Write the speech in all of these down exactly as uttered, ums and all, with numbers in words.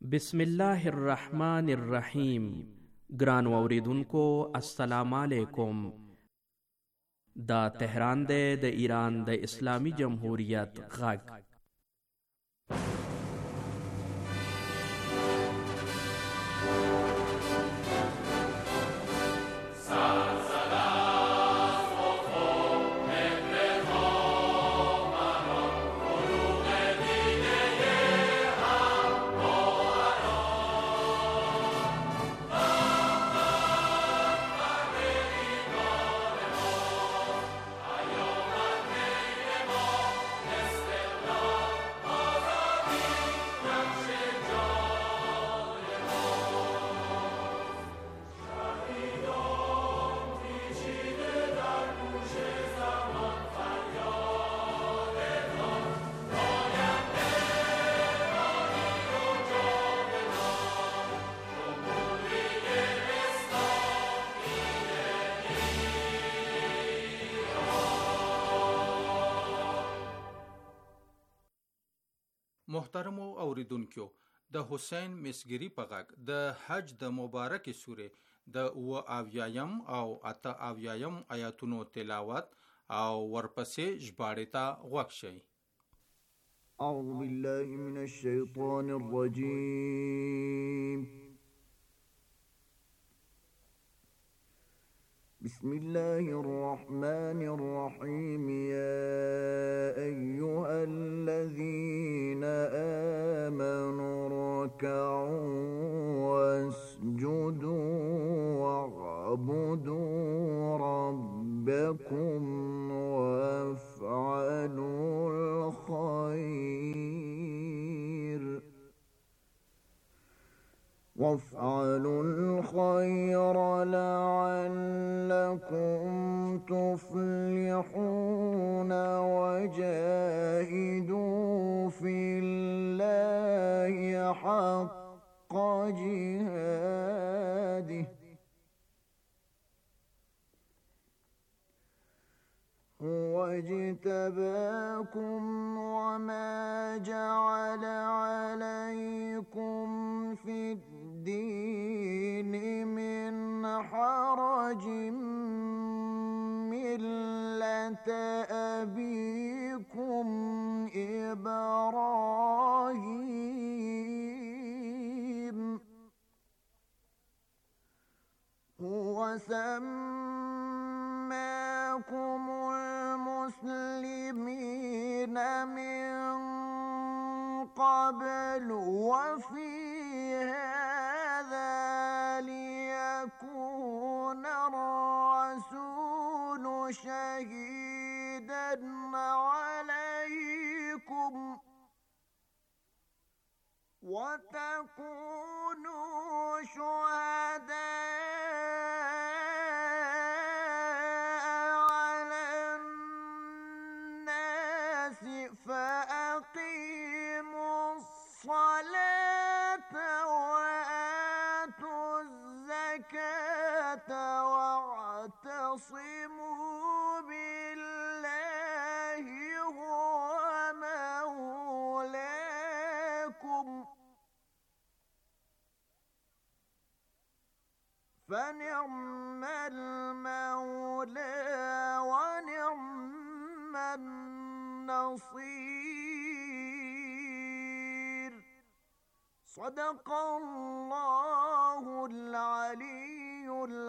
بسم الله الرحمن الرحیم. ګرانو اوریدونکو السلام علیکم. دا تهران دی د ایران د اسلامی جمهوریت غږ. محترمو اوریدونکو، د حسین مسګری په غږ د حج د مبارکې سورې د اوه اویایم او اته اویایم آیاتونو تلاوت او ورپسې ژباړې ته غوږ شئ. اعوذ بالله من الشیطان الرجیم. بسم الله الرحمن الرحيم. يا أيها الذين آمنوا اركعوا واسجدوا واعبدوا ربكم وافعلوا الخير وافعلوا الخير لعلكم تفلحون وجاهدوا في الله حق جهاده هو اجتباكم وما جعل عليكم في الدين من حرج ملة أبيكم إبراهيم هو سماكم المسلمين من قبل وفي هذا ليكون الرسول شهيدا عليكم وتكونوا شهداء على الناس فأقيموا الصلاة وآتوا الزكاة واعتصموا بالله هو مولاكم فنعم المولى ونعم النصير. صدق الله العلي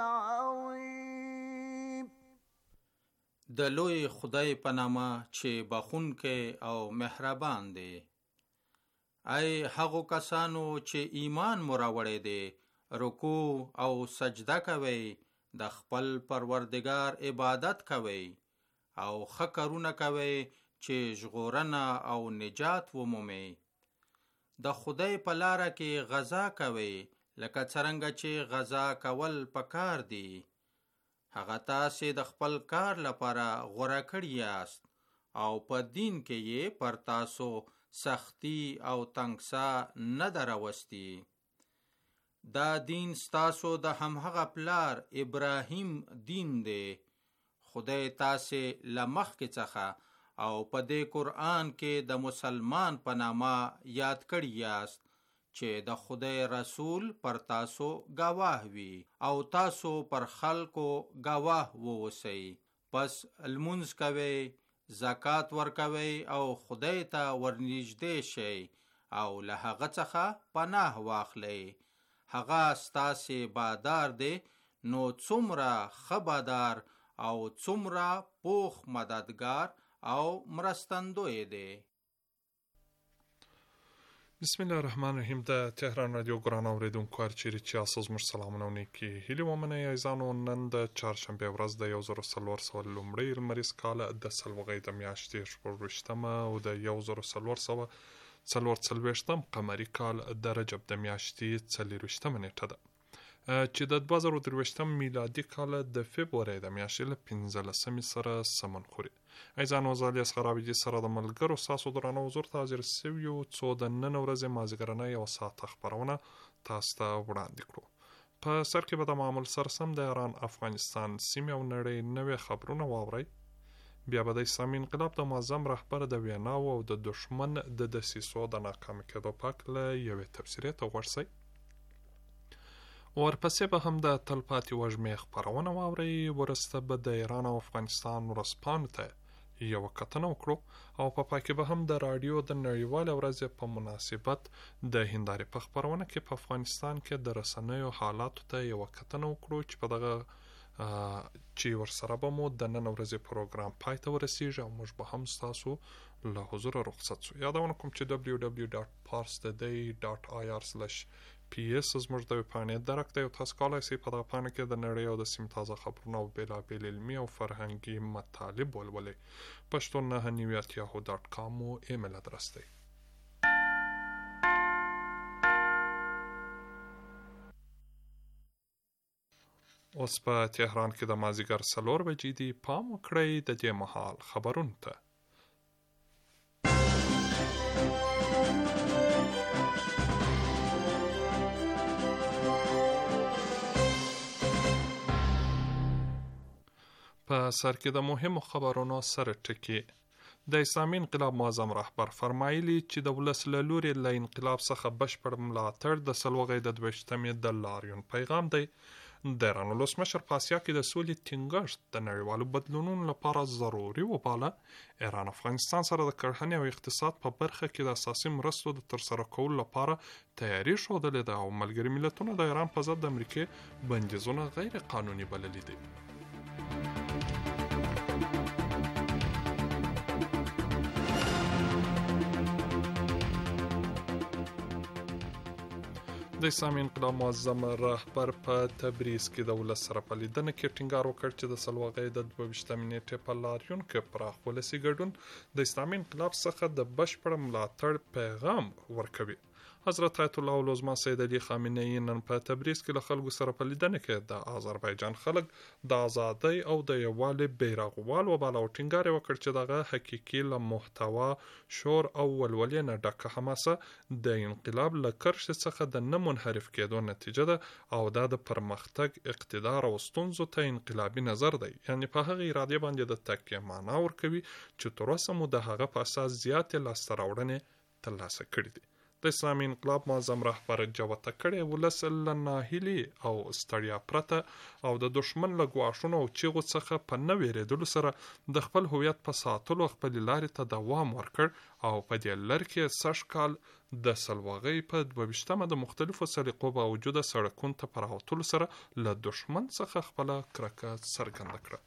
العظيم. د لوی خدای په نامه چې بخښونکی او مهربان دی. ای هغو کسانو چې ایمان مو راوړی دی، رکوع او سجده کوئ، د خپل پروردگار عبادت کوئ او ښه کارونه کوئ چې ژغورنه او نجات ومومئ. د خدای په لاره کې غزا کوئ لکه څرنګه چې غزا کول پکار دي. هغه تاسې د خپل کار لپاره غوره کړي یاست او په دین کې یې پر تاسو سختی او تنګسا نه ده راوستي. دا دین ستاسو د همهغه پلار ابراهیم دین دی. خدای تاسې له مخکې څخه او په دې قرآن کې د مسلمان په نامه یاد کړي یاست چې د خدای رسول پر تاسو گواه وي او تاسو پر خلکو گواه ووسئ. پس لمونځ کوئ، زکات ورکوئ او خدای ته ورنږدې شئ او له هغه څخه پناه واخلئ. هغه ستاسې بادار دی، نو څومره ښه بادار او څومره پوخ مددگار او مرستندوی دی. بسم الله الرحمن الرحیم. د تهران رادیو ګران اوریدونکو هر چیرې چې یاست زموږ سلامونه او نیکې هیلې ومنئ. عزیزانو، نن د چهارشنبې ورځ د یو زر څلور سوه لومړی لمریز کال د سلوغۍ د میاشتې شپږویشتمه او د یو زر څلور سوه څلور څلوېښتم قمري کال د رجب د میاشتې څلېرویشتمه نیټه ده، چې د دوه زره درویشتم میلادي کال د فبرورۍ د میاشتې له پنځلسمې سره سمون خوري. عزیزانو، زه الیاس خرابجي سره د ملګرو ستاسو درانه حضور ته حاضر سوي یو، څو د نن ورځې مازدیګرنۍ یوه ساعته خپرونه تاسو ته وړاندې کړو. په سر کې به د معمول سره سم د ایران، افغانستان، سیمې او نړۍ نوې خبرونه واورئ. بیا به د اسلامي انقلاب د معظم رهبر د ویناو او د دښمن د دسیسو د ناکامه کېدو په هکله یوې تبصرې ته غوږ شئ. ورپسې به هم د تلپاتې وږمې خپرونه واورئ. وروسته به د ایران او افغانستان ورځپاڼو ته یوه کتنه وکړو او په پای کې به هم د راډیو د نړیوالې ورځې په مناسبت د هندارې په خپرونه کې په افغانستان کې د رسنیو حالاتو ته یوه کتنه وکړو، چې په دغه چې ورسره به مو د نن ورځې پروګرام پای ته ورسیږي او موږ به هم ستاسو له حضوره رخصت سو. یادونه کوم چې دبلیو دبلیو ډاټ پارس د دی ډاټ آی آر سلش پی اس زموږ د ویبپاڼې درک دی او تاسو کولی شئ په دغه پاڼه کې د نړۍ او د سیمې تازه خبرونه او بېلابېل علمي او فرهنګي مطالب ولولئ. پښتو نهه نوي ات یاهو ډاټ کام مو ایمیل ادرس دی. اوس په تهران کې د مازدیګر څلور بجې دي. پام وکړئ د دې مهال خبرونو ته. په سر کې د مهمو خبرونو سره ټکي. د اسلامي انقلاب معظم رهبر فرمایلی چې د ولس له لوري له انقلاب څخه بشپړ ملاتړ د سلوغۍ د دویشتمې د لاریون پیغام دی. د ایران ولسمشر په اسیا کې د سولې ټینګښت د نړیوالو بدلونونو لپاره ضروري وباله. ایران افغانستان سره د کرهنې او اقتصاد په برخه کې د اساسي مرستو د ترسره کولو لپاره تیاری ښودلې ده او ملګري ملتونه د ایران په ضد د امریکې بندیزونه غیر قانوني بللي دي. د اسلامي انقلاب معظم رهبر په تبریز کې د ولس سره په لیدنه کې ټینګار وکړ چې د سلوغۍ د دوه ویشتمې نیټې په لاریون کې پراخ ولسي ګډون د اسلامي انقلاب څخه د بشپړ ملاتړ پیغام ورکوي. حضرت آیت الله العظمى سید علي خامنه‌ای نن په تبریز کې له خلکو سره په لیدنه کې د آذربایجان خلک د ازادۍ او د یووالي بیرغوال وباله او ټینګار یې وکړ چې دغه حقیقي له محتوا، شور او ولولې نه ډکه حماسه د انقلاب له کرښې څخه د نه منحرف کېدو نتیجه ده او دا د پرمختګ، اقتدار او ستونزو ته انقلابي نظر دی، یعنی په هغه ارادې باندې د تکیې معنا ورکوي چې تر اوسه مو د هغه په اساس زیاتې لاسته راوړنې ترلاسه کړي دي. د اسلامي انقلاب معظم رهبر جوته کړی ولس له ناهیلي او ستړیا پرته او د دښمن له ګواښونو او چیغو څخه په نه ویرېدلو سره د خپل هویت په ساتلو خپلې لارې ته دوام ورکړ او په دې لړ کې سږ کال د سلوغۍ په دوه ویشتمه د مختلفو سلیقو باوجوده سړکونو ته په راوتلو سره له دښمن څخه خپله کرکه څرګنده کړه.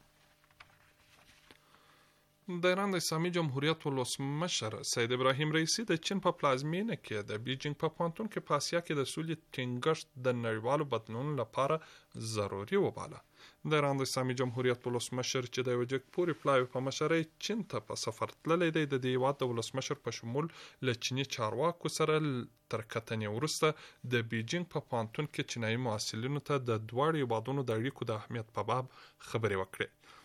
د ایران د اسلامي جمهوریت ولسمشر سید ابراهیم رئیسي د چین په پلازمینه کې د بیجینګ په پوهنتون کې په اسیا کې د سولې ټینګښت د نړیوالو بدلونونو لپاره ضروري وباله. د ایران د اسلامي جمهوریت ولسمشر چې د یوه جګپوري پلاوي په مشرۍ چین ته په سفر تللی دی، د دې هیواد د ولسمشر په شمول له چیني چارواکو سره تر کتنې وروسته د بیجینګ په پوهنتون کې چینایي محصلینو ته د دواړو هیوادونو د اړیکو د اهمیت په باب خبرې وکړې.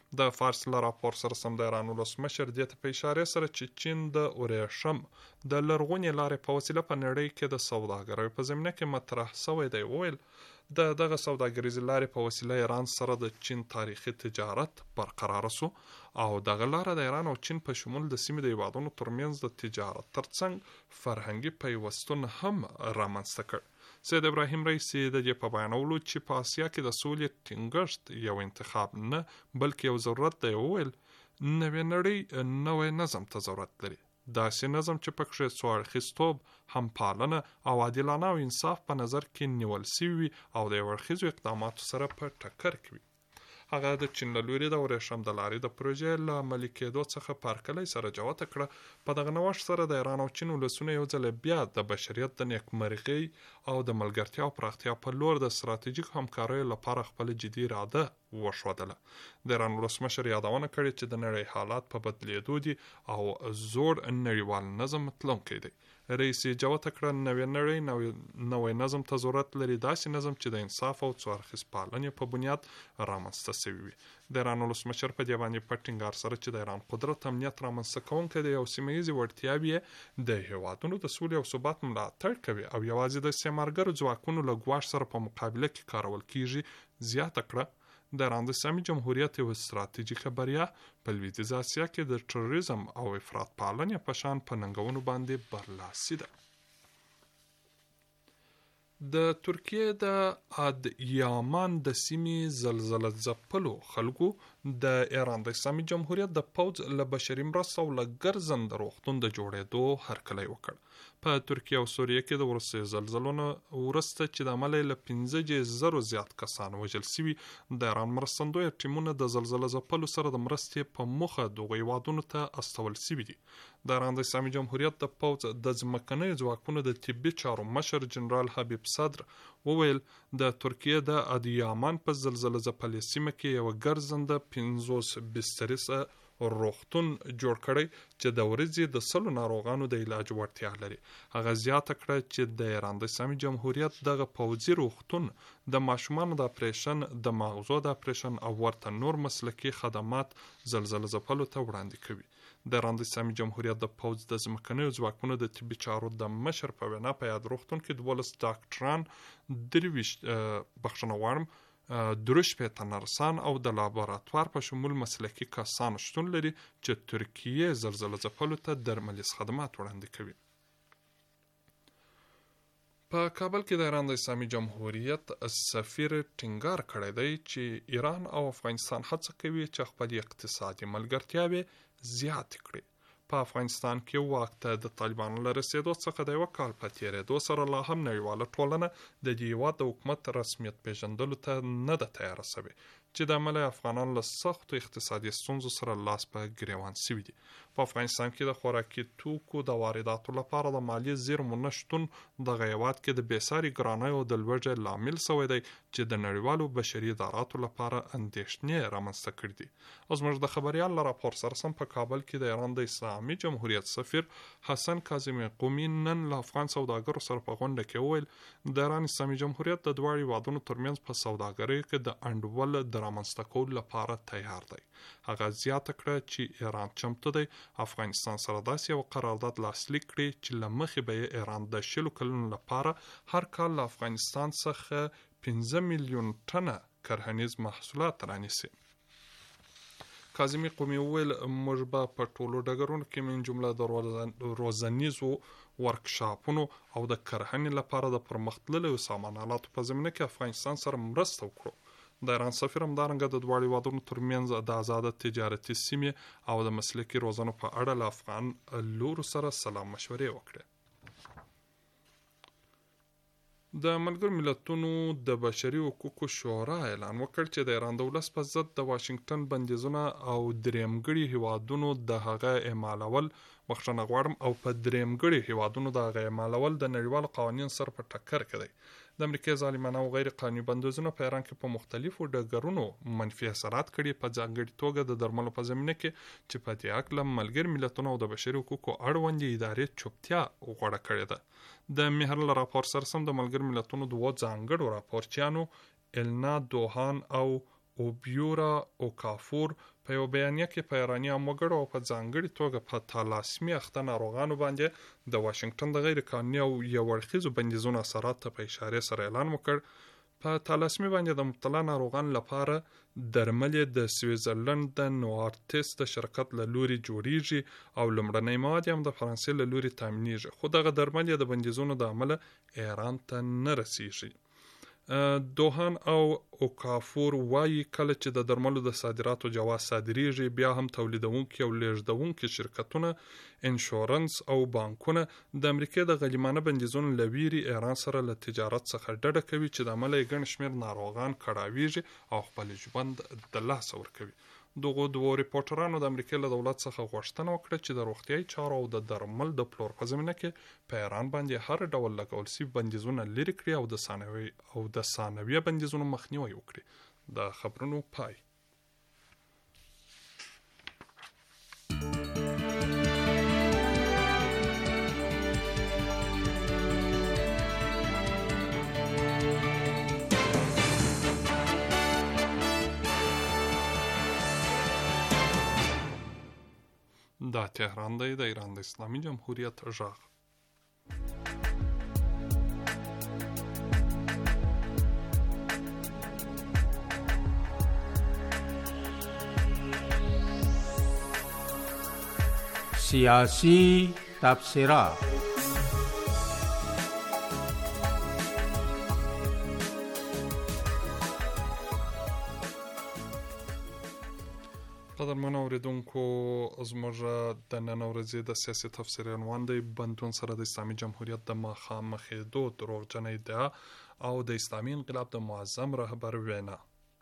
د فارس له راپور سره سم د ایران ولسمشر دې ته په اشارې سره چې چین د ورېښم د لرغونې لارې په وسیله په نړۍ کې د سوداګرۍ په زمینه کې مطرح شوی دی. وویل د دغه سوداګریزې لارې په وسیله ایران سره د چین تاریخي تجارت برقرار سو او دغه لاره د ایران او چین په شمول د سیمې د هیوادونو ترمنځ د تجارت ترڅنګ فرهنګي پیوستون هم رامنځته کړ. سید ابراهیم رئیسی د دې په بیانولو چې په اسیا کې د سولې ټینګښت یو انتخاب نه بلکې یو ضرورت دی، وویل نوې نړۍ نوې نظم ته ضرورت لري، داسې نظم چې پکې څو اړخیزتوب، همپالنه او عادلانه او انصاف په نظر کې نیول شوي او د یو اړخیزو اقداماتو سره په ټکر کې وي. هغه د چین له لوري د ورېښم د لارې د پروژې له عملي کېدو څخه په هرکلی سره جوته کړه. په دغه نوښت سره د ایران او چین ولسونه یو ځل بیا د بشریت د نیکمرغۍ او د ملګرتیا او پراختیا په لور د ستراتیژیک همکاریو لپاره خپل جدي اراده وښودله. د ایران ولسمشر یادونه کړې چې د نړۍ حالات په بدلیدو دي او زوړ نړیوال نظم تلونکی دی. رئیسي جوته کړه نوې نړۍ نوې نظم ته ضرورت لري، داسې نظم چې د انصاف او څو اړخیز پالنې په بنیاد رامنځته شوی وي. د ایران ولسمشر په دې باندې په ټینګار سره چې د ایران قدرت امنیت رامنځته کوونکی دی او سیمه ییزې وړتیاوې د هیوادونو د سولې او ثبات ملاتړ کوي او یوازې د استعمارګرو ځواکونو له ګواښ سره په مقابله کې کارول کیږي. زیاته کړه د ایران د اسلامي جمهوریت یو ستراتیژیکه بریا په لویدیځه اسیا کې د تروریزم او افراط پالنې په شان په ننګونو باندې برلاسي ده. د ترکیې د ادیامان د سیمې زلزله ځپلو خلکو د ایران د اسلامي جمهوریت د پوځ له بشري مرستو او له ګرځنده روغتون د جوړېدو هرکلی وکړ. په ترکیه او سوریه کې د وروستیو زلزلو نه وروسته چې د عمله له پنځه زرو زیات کسان وژل شوي، د ایران مرستندویه ټیمونه د زلزله ځپلو سره د مرستې په موخه دغو هیوادونو ته استول شوي دي. د ایران د اسلامي جمهوریت د پوځ د ځمکنیو ځواکونو د طبي چارو مشر جنرال حبیب صدر وویل د ترکیې د ادیامان په زلزله ځپلې سیمه کې یو ګرځنده پنځوس بستریسه روغتون جوړ کړی چې د ورځې د سلو ناروغانو د علاج وړتیا لري. هغه زیاته کړه چې د ایران د اسلامي جمهوریت دغه پوځي روغتون د ماشومانو د اپریشن، د مغزو د اپریشن او ورته نور مسلکي خدمات زلزله ځپلو ته وړاندې کوي. د ایران د اسلامي جمهوریت د پوځ د ځمکنیو ځواکونو د طبي چارو د مشر په وینا په یاد روغتون کې دولس ډاکټران، درویشت بخښنه غواړم دروش شپېته نرسان او د لابراتوار په شمول مسلکي کسان شتون لري چې ترکیې زلزله ځپلو ته درملیز خدمات وړاندې کوي. په کابل کې د ایران د اسلامي جمهوریت سفیر ټینګار کړی دی چې ایران او افغانستان هڅه کوي چې خپل اقتصادي ملګرتیاوې زیاتې کړي. په افغانستان کې واک ته د طالبانو له رسېدو څخه د یوه کال په تېرېدو سره لا هم نړیواله ټولنه د دې هېواد د حکومت رسمیت پېژندلو ته نه ده تیاره شوې چې د عمله افغانان له سختو اقتصادي ستونزو سره لاس په ګریوان شوي دي. په افغانستان کې د خوراکي توکو د وارداتو لپاره د مالي زیرمو نشتون دغه هېواد کې د بېساري ګرانیو د لوږې لامل شوی دی چې د نړیوالو بشري اداراتو لپاره اندېښنې رامنځته کړي دي. او زموږ د خبریال له راپور سره سم په کابل کې د ایران د اسلامي جمهوریت سفیر حسن کاظمي قومي نن له افغان سوداګرو سره په غونډه کې وویل د ایران اسلامي جمهوریت د دواړو هېوادونو ترمنځ په سوداګرۍ کې د انډول د رامنځته کولو لپاره تیار دی. هغه زیاته کړه چې ایران چمتو دی افغانستان سره داسې یو قرارداد لاسلیک کړي چې له مخې به یې ایران د شلو کلونو لپاره هر کال له افغانستان څخه پنځه میلیون ټنه کرهنیز محصولات رانیسي. کاظمي قومي وویل موږ به په ټولو ډګرونو کې من جمله د روزنیزو ورکشاپونو او د کرهنې لپاره د پرمختللو سامان آلاتو په زمینه کې افغانستان سره مرسته وکړو. د ایران سفیر همدارنګه د دواړو هېوادونو ترمنځ د آزاده تجارتي سیمې او د مسلکي روزنو په اړه له افغان لورو سره سلا مشورې وکړې. د ملګرو ملتونو د بشري حقوقو شورا اعلان وکړ چې د ایران د ولس په ضد د واشنګټن بندیزونه او درېیمګړي هېوادونو د هغه اعمالول بخښنه غواړم او په درېیمګړي هېوادونو د هغه اعمالول د نړیوالو قوانینو سره په ټکر کې دی. د امریکا ظالمانه او غیر قانوني بندیزونه په ایران کې په مختلفو ډګرونو منفي اثرات کړي، په ځانګړي توګه د درملو په زمینه کې چې په دې هکله ملګرو ملتونو او د بشري حقوقو اړوندې ادارې چوپتیا غوره کړې ده. د مهر له راپور سره سم د ملګرو ملتونو دوه ځانګړو راپورچیانو ایلنا دوهان او اوبیورا اوکافور په یو بیانیه کې په ایرانیان وګړو او په ځانګړي توګه په تالاسمي اخته ناروغانو باندې د واشنگټن د غیر قانوني او یو اړخیزو بندیزونو اثرات ته په اشاره سره اعلان وکړ. په تالاسمي باندې د مبتلا ناروغانو لپاره درمل د سویټزرلند د نوارتس د شرکت له لوري جوړیږي او لومړنی مواد هم د فرانسې له لوري تامینیږي، خو دغه درمل د بندیزونو د امله ایران ته نه رسیږي. دوهان او اوکافور وایي کله چې د درملو د صادراتو جواز صادریږي بیا هم تولیدونکي او لیږدونکي شرکتونه، انشورنس او بانکونه د امریکا د غلیمانه بندیزونو له ویرې ایران سره له تجارت څخه ډډه کوي چې د امله یې ګڼ شمېر ناروغان کړاویږي او خپل ژوند د لاسه ورکوي. دغو دوو ریپورټرانو د امریکا له دولت څخه غوښتنه وکړه چې د روغتیايي چارو او د درمل د پلور په زمینه کې په ایران باندې هر ډول لګول شوي بندیزونه لرې کړي او د ثانوي او د ثانویه بندیزونو مخنیوی وکړي. د خبرونو پای. دا تهران دی، د ایران د اسلامي جمهوریت غږ. سیاسی تبصرات. قدرمن اوریدونکو، زموږ د نن ورځې د سیاسي تفسیر عنوان دی بندون سره د اسلامي جمهوریت د مخامخېدو دروغجنه ادعا او د اسلامي انقلاب د معظم رهبر وینا.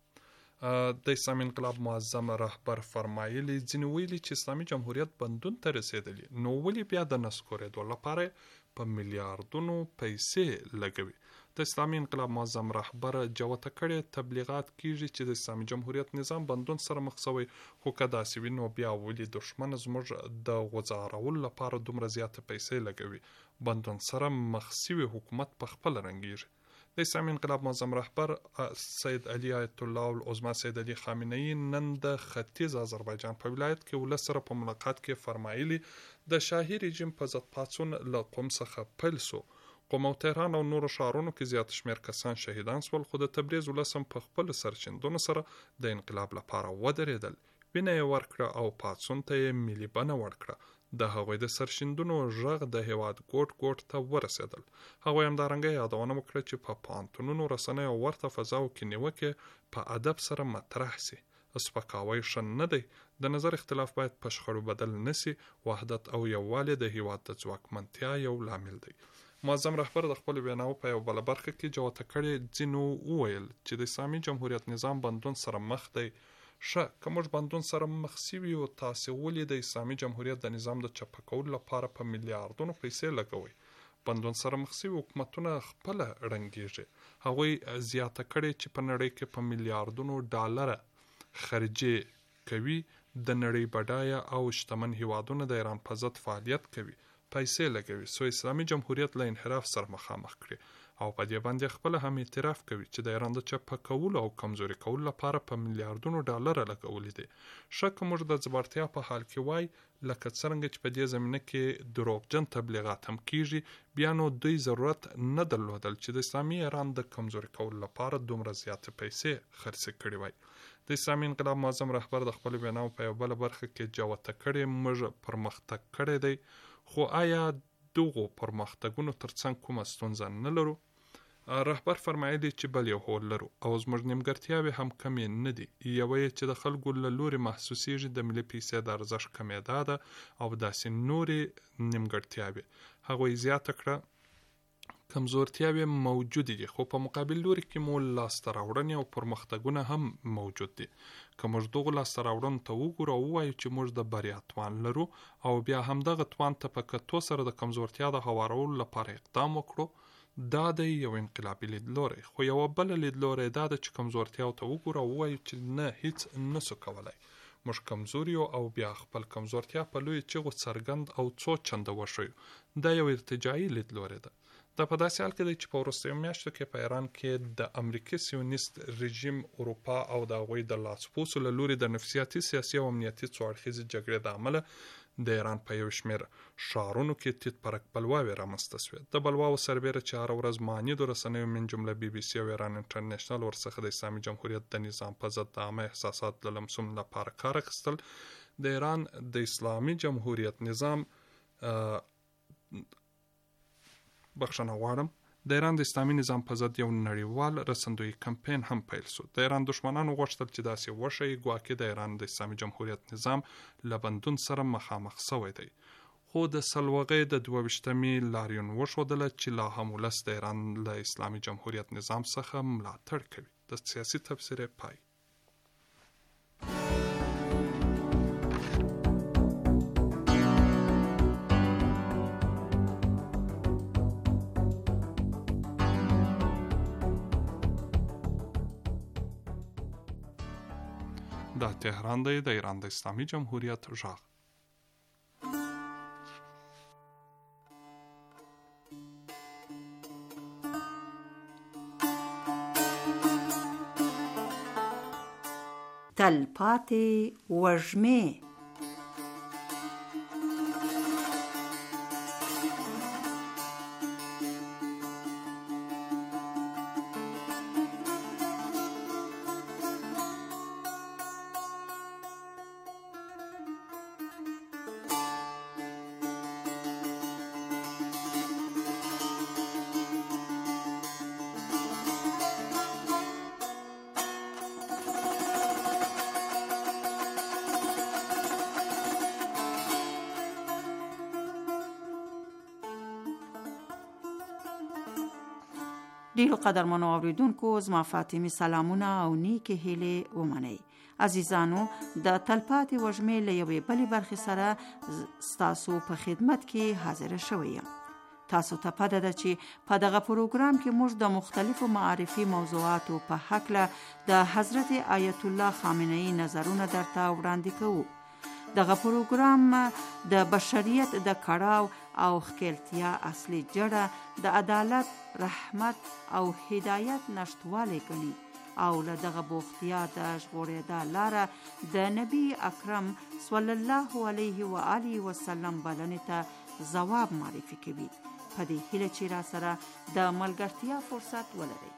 د اسلامي انقلاب معظم رهبر فرمایلی ځینې ویلي چې اسلامي جمهوریت بندون ته رسېدلی، نو ولې بیا د نسکورېدو لپاره په میلیاردونو پیسې لګوي. د اسلامي انقلاب معظم رهبر جوته کړي تبلیغات کیږي چې د اسلامي جمهوریت نظام بندون سره مخ شوی، خو که داسې وي نو بیا ولې دښمن زموږ د غوځارولو لپاره دومره زیاته پیسې لګوي. بندون سره مخ شوی حکومت په خپل رنګیږي. د اسلامي انقلاب معظم رهبر سید علي آیت الله العظمى سید علي خامنه‌ای نن د ختیځ آذربایجان په ولایت کې ولس سره په ملاقات کې فرمایلی د شاهي رژیم په ضد پاڅون له قوم څخه پیل سو. قم او تهران او نورو ښارونو کې زیات شمېر کسان شهیدان سول، خو د تبریز ولس هم په خپلو سرچندونو سره د انقلاب لپاره ودرېدل، وینه یې ورکړه او پاڅون ته یې ملي بڼه ورکړه. د هغوی د سرشندونو غږ د هیواد ګوټ ګوټ ته ورسېدل. هغوی همدارنګه یادونه وکړه چې په پوهنتونونو، رسنیو او ورته فضاو کې نیوکې په ادب سره مطرح سي. سپکاوی ښه نه دی، د نظر اختلاف باید په شخړو بدل نسی، وحدت او یووالی د هیواد د ځواکمنتیا یو لامل دی. معظم رهبر د خپل ویناو په یو بله برخه کې جوته کړي ځینو وویل چې د اسلامي جمهوریت نظام بندون سره مخ دی. ښه، که موږ بندون سره مخ سوي او تاسې ولې د اسلامي جمهوریت د نظام د چپه کولو لپاره په میلیاردونو پیسې لګوئ؟ بندون سره مخ سوي حکومتونه خپله ړنګېږي. هغوی زیاته کړې چې په نړۍ کې په میلیاردونو ډالره خرجې کوي. د نړۍ بډایه او شتمن هیوادونه د ایران په ضد فعالیت کوي، پیسې لګوي سو اسلامي جمهوریت له انحراف سره مخامخ کړي، او په دې باندې خپل هم اعتراف کوي چې د ایران د چپه کولو او کمزوري کولو لپاره په میلیاردونو ډالر لګولي دي. شک موږ د ځبړتیا په حال کې وای، لکه څنګه چې په دې زمینه کې دروغجن تبلیغات هم کیږي، بیا نو دوی ضرورت نه درلودل چې د اسلامي ایران د کمزوري کولو لپاره دومره زیات پیسې خرڅ کړي وای. د اسلامي انقلاب معظم رهبر د خپل ویناو په یو بل برخه کې جوته کړي موږ پرمختګ کړی دی، خو آیا دغو پرمختګونو ترڅنګ کومه ستونزه نه لرو؟ رهبر فرمایلی چې بل یو هول لرو او زموږ نیمګړتیاوې هم کمې نه دي. یوه یې چې د خلکو له لوري محسوسیږي د ملي پیسې د ارزښت کمېدا ده او داسې نورې نیمګړتیاوې. هغوی زیاته کړه کمزورتیاوې موجود دي، خو په مقابل لوري کې مو لاسته راوړنې او پرمختګونه هم موجود دي. که موږ دغو لاسته راوړنو ته وګورو او ووایو چې موږ د بریا توان لرو او بیا همدغه توان ته په کتو سره د کمزورتیا د هوارولو لپاره اقدام وکړو، دا دی یو انقلابي لیدلوری. خو یوه بله لیدلوری دا ده چې کمزورتیاو ته وګورو او ووایو چې نه، هیڅ نسو کولی، موږ کمزور یو او بیا خپل کمزورتیا په لویو چیغو څرګند او څو چنده وښیو. دا یو ارتجاعي لیدلوری ده. دا په داسې حال کې دی چې په وروستیو میاشتو کې په ایران کې د امریکای سیونیست رژیم اروپا او د هغوی د لاسپوڅو له لوري د نفسیاتي سیاسي او امنیتي څو اړخیزې جګړې د امله د ایران په یو شمېر ښارونو کې تیت پرک بلواوې رامنځته شوې. د بلواو سربیره چې هره ورځ مانیدو رسنیو من جمله بي بي سي او ایران انټرنیشنل ورڅخه د اسلامي جمهوریت د نظام په ضد د عامه احساسات د لمسون لپاره کار اخیستل، د ایران د اسلامي جمهوریت نظام بخښنه غواړم د ایران د اسلامي نظام په ضد یو نړیوال رسندویي کمپین هم پیل شو. د ایران دښمنانو غوښتل چې داسې وښیي ګواکې د ایران د اسلامي جمهوریت نظام له بندون سره مخامخ سوی دی، خو د سلوغې د دوه ویشتمې لاریون وښودله چې لا هم ولس د ایران له اسلامي جمهوریت نظام څخه ملاتړ کوي. د سیاسي تبصرې پای. دا تهران دی، د ایران د اسلامي جمهوریت غږ. تلپاتې وږمې ډیرو قدرمنو اوریدونکو، زما فاطمه سلامونه او نیکه هیله ومنئ. عزیزانو، د تلپاتې وږمې له یوې بلې برخې سره ستاسو په خدمت کې حاضر شوی یم. تاسو ته پته ده چې په دغه پروګرام کې موږ د مختلفو معرفي موضوعاتو په هکله د حضرت آیت الله خامنه ای نظرونه درته وړاندې کوو. دغه پروګرام د بشریت د کړاو او ښکیلتیا اصلي جړه د عدالت، رحمت او هدایت نشتوالی ګڼي او له دغه بوختیا د ژغورېدا لاره د نبی اکرم صلی الله علیه و آله وسلم بلنې ته ځواب معرفي کوي. په دې هیله چې را سره د ملګرتیا فرصت ولرئ.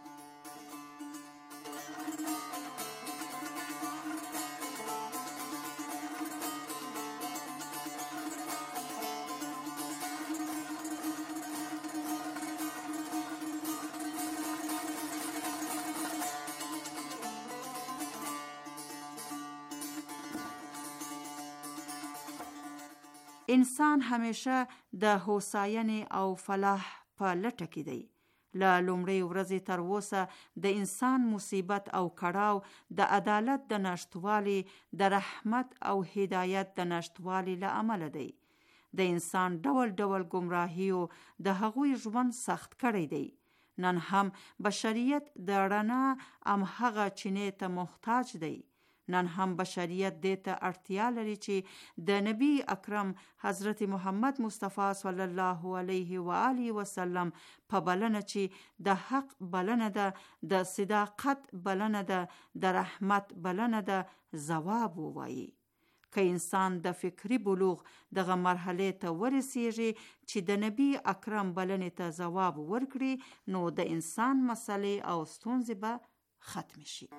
انسان همیشه د هوساینې او فلاح په لټه کې دی. له لومړۍ ورځې تر اوسه د انسان مصیبت او کړاو د عدالت د نشتوالي، د رحمت او هدایت د نشتوالي له امله دی. د انسان ډول ډول گمراهیو د هغوی ژوند سخت کړی دی. نن هم بشریت د رڼا همهغه چینې ته محتاج دی. نن هم بشریت دې ته اړتیا لري چې د نبی اکرم حضرت محمد مصطفی صلی الله علیه و آله وسلم په بلنه چې د حق بلنه ده، د صداقت بلنه ده، د رحمت بلنه ده، ځواب ووایي. که انسان د فکری بلوغ دغه مرحله ته ورسیږي چې د نبی اکرم بلنې ته ځواب ورکړي، نو د انسان مسلې او ستونزې به ختم شي.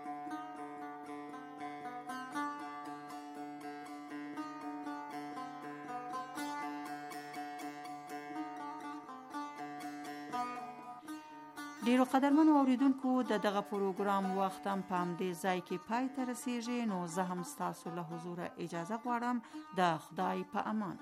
ډیرو قدرمنو اوریدونکو، د دغه پروګرام وخت هم په همدې ځای کې پای ته رسیږي. نو زه هم ستاسو له حضوره اجازه غواړم. د خدای په امان.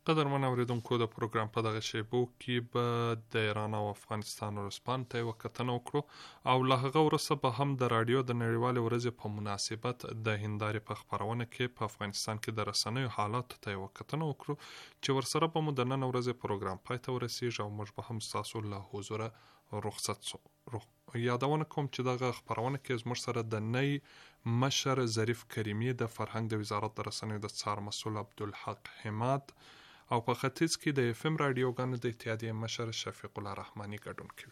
قدرمن اوریدونکو د پروګرام په دغه شیبو کې به د ایران او افغانستان ورسپان ته یوه کتنه وکړو او له هغه وروسته به هم د راډیو د نړیوالې ورځې په مناسبت د هندارې په خپرونه کې په افغانستان کې د رسنیو حالاتو ته یوه کتنه وکړو چې ورسره به مو د نن ورځې پروګرام پای ته ورسیږي او موږ به هم ستاسو له حضوره رخصت سو رخ... یادونه کوم چې دغه خپرونه کې زموږ سره د نی مشر ظریف کریمي د فرهنګ د وزارت د رسنیو د څار مسؤل عبدالحق حماد او په ختیځ کې د اف ام رادیوګانو د اتحادیې مشر شفیق الله رحماني ګډون کوي.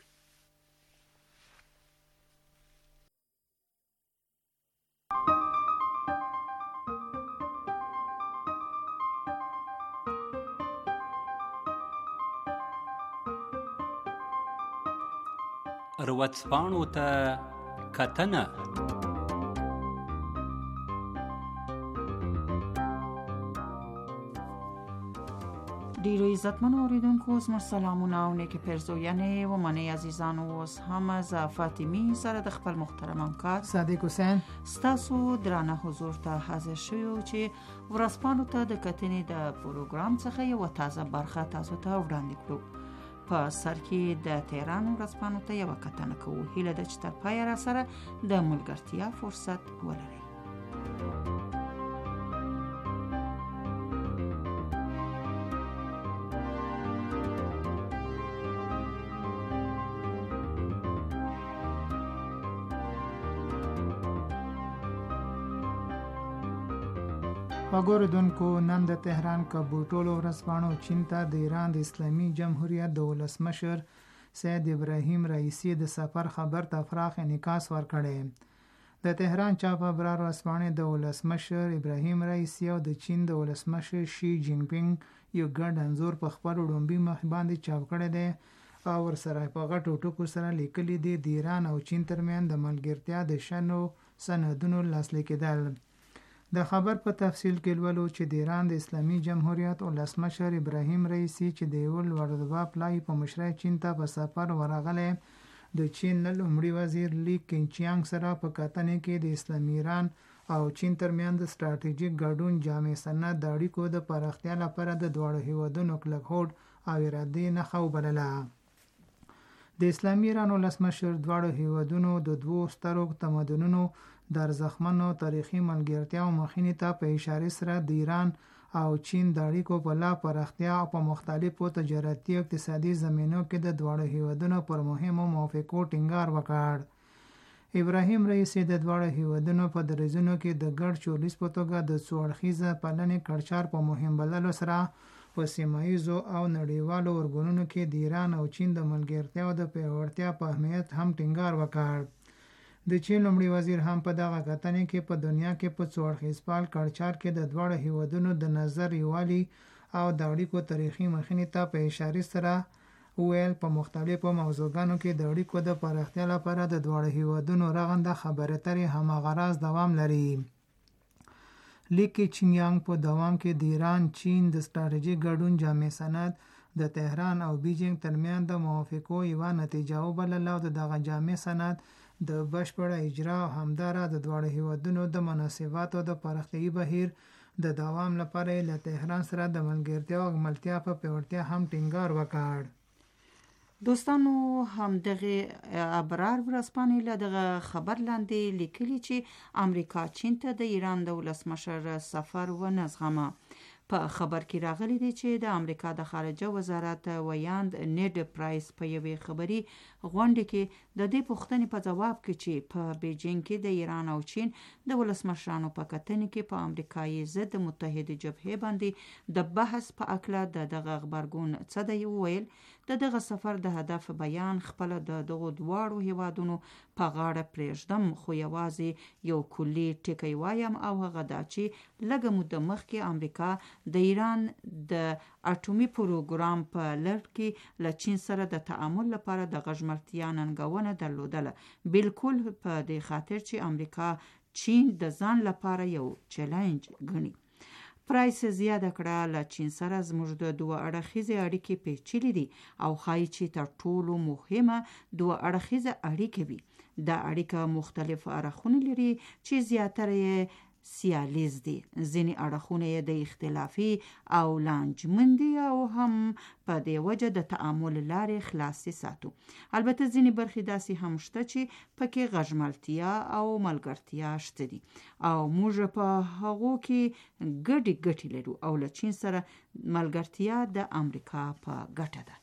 ورځپاڼو ته کتنه. ډیرو عزتمنو اوریدونکو زموږ سلامونه او نیکې پیرزوینې ومنئ عزیزانو. اوس هم زه فاطمي سره د خپل محترم همکار صادق حسین ستاسو درانه حضور ته حاضر شوو چې ورځپاڼو ته د کتنې د پروګرام څخه یوه تازه برخه تاسو ته وړاندې کړو. په سر کې د تهران ورځپاڼو ته یوه کتنه کوو. هیله ده چې تر پایه را سره د ملګرتیا فرصت ولرئ. وګوردونکو نن د تهران کابوټولو ورځپاڼو چین ته د ایران د اسلامي جمهوریت د ولسمشر سید ابراهیم رئیسی د سفر خبر ته پراخ انعکاس ورکړی. د تهران چاپ ابرار ورځپاڼې د ولسمشر ابراهیم رئیسی او د چین د ولسمشر شي جین پینګ یو ګډ انځور په خپل وړومبي مخ باندې چاپ کړی دی او ورسره په غټو ټکو سره لیکلي دي د ایران او چین ترمنځ د ملګرتیا د شنو سندونو لاسلیک کېدل. د خبر په تفصیل کې لولو چې د ایران د اسلامي جمهوریت ولسمشر ابراهیم رئیسی چې د یو لوړرتبه پلای په مشرۍ چین ته په سفر ورغلی د چین لومړي وزیر لی کینچیانګ سره په کتنې کې د اسلامي ایران او چین ترمنځ د ستراتیژیک ګډون جامع سند د اړیکو د پراختیا لپاره د دواړو هیوادونو کلک هوډ او ارادې نښه وبلله. د اسلامي ایران ولسمشر دواړو هیوادونو د دوو سترو تمدنونو د ارزښتمنو تاریخي ملګرتیاو مخینې ته په اشاره سره د ایران او چین د اړیکو په لا پراختیا او په مختلفو تجارتي او اقتصادي زمینو کې د دواړو هیوادونو پر مهمو موافقو ټینګار وکړ. ابراهیم رئیسی د دواړو هیوادونو په دریځونو کې د ګډ چولیس په توګه د څو اړخیزه پالنې کړچار په مهم بللو سره په سیمایزو او نړیوالو ارګانونو کې د ایران او چین د ملګرتیاو د پیاوړتیا په اهمیت هم ټینګار وکړ. د چین لومړي وزیر هم په دغه کتنې کې په دنیا کې په څو اړخیز پال کړچار کې د دواړو هیوادونو د نظر یووالي او د اړیکو تاریخي مخینې ته په اشاره سره وویل په مختلفو موضوعګانو کې د اړیکو د پراختیا لپاره د دواړو هیوادونو رغنده خبرې اترې هماغه راز دوام لري. لیکي چینګ په دوام کې د ایران چین د ستراتیژیک ګډون جامع سند د تهران او بیجینګ ترمنځ د موافقو یوه نتیجه وبلله او د دغه جامع سند د بشپړه اجرا او همدارا د دواړو هیوادونو د مناسباتو د پراختیايي بهیر د دوام لپاره له تهران سره د ملګرتیا او ملتیا په پیاوړتیا هم ټینګار وکړ. دوستانو همدغه ابرار ورځپاڼې له دغه خبر لاندې لیکلي چې امریکا چین ته د ایران د ولسمشر سفر ونه زغمه. په خبر کې راغلی دی چې د امریکا د خارجه وزارت ویاند نیډ پرایس په یوې خبري غونډه کې د دې پوښتنې په جواب کې چې په بیجینګ کې د ایران او چین د ولسمشرانو په کتنې کې په امریکایي ضد متحده جبهې باندې د بحث په اکله د دغه خبرګون څه دی وویل د دغه سفر د هدف بیان خپل د دغه دواړو هیوادونو په غاړه پرېږدم خو یوازې یو کلی ټکی وایم او هغه دا چې لږه موده مخکې امریکا د ایران د اټومي پروګرام په لړ کې له چین سره د تعامل لپاره د غژمرتیا ننګونه درلودله بالکل په دې خاطر چې امریکا چین د ځان لپاره یو چیلنج ګڼي. پرایس زیاده کړه له چین سره زموږ د دوه اړخیزې اړیکې پیچلې دي او ښایي چې تر ټولو مهمه دوه اړخیزه اړیکه وي. دا اړیکه مختلف اړخونه لري چې زیاتره یې سیالیز دي. ځینې اړخونه یې د اختلافي او لانجمندي او هم په دې وجه د تعامل لارې خلاصې ساتو. البته ځینې برخې داسې هم شته چې پکې غږملتیا او ملګرتیا شته دي او موږ په هغو کې ګډې ګټې لرو او له چین سره ملګرتیا د امریکا په ګټه ده.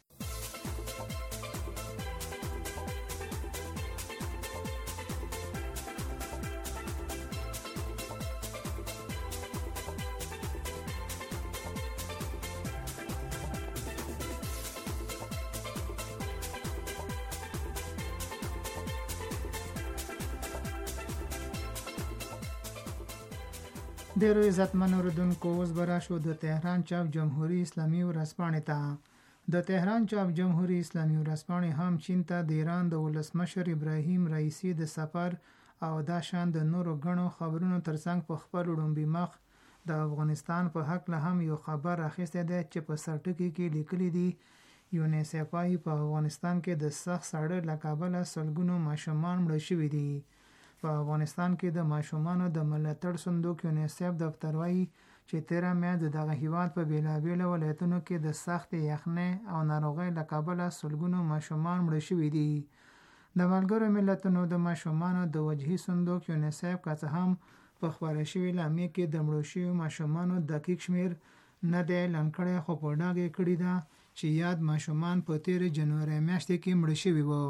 ډیرو عزتمن اوریدونکو، اوس به راشو د تهران چاپ جمهوری اسلامي ورځپاڼې ته. د تهران چاپ جمهوری اسلامي ورځپاڼې هم چین ته د ایران د ولسمشر ابراهیم رئیسی د سفر او دا شان د نورو غنو خبرونو ترڅنګ په خپل وړومبي مخ د افغانستان په حق له هم یو خبر راخسته ده چې په سرټکی کې لیکلي دي یونیسف وايي په افغانستان کې د سخت سړی لکابل سلګونو ماشومان مړ شوي دي. په افغانستان کې د ماشومانو د ملاتړ صندوق یونیسف دفتر وايي چې تیره مې د دغه هیواد په بیلابیلو ولایتونو کې د سخت یخنۍ او ناروغۍ لکابل سلګونو ماشومان مړ شوي دي. د ملګرو ملتونو د ماشومانو د وجهي صندوق یونیسف که څه هم په خپاره شوي لامیه کې د مړو شویو ماشومانو دقیق شمیر نه دی اعلان کړی، خو په ډاګه کړی ده چې یاد ماشومان په تیر جنوري میاشتې کې مړ شوي وو.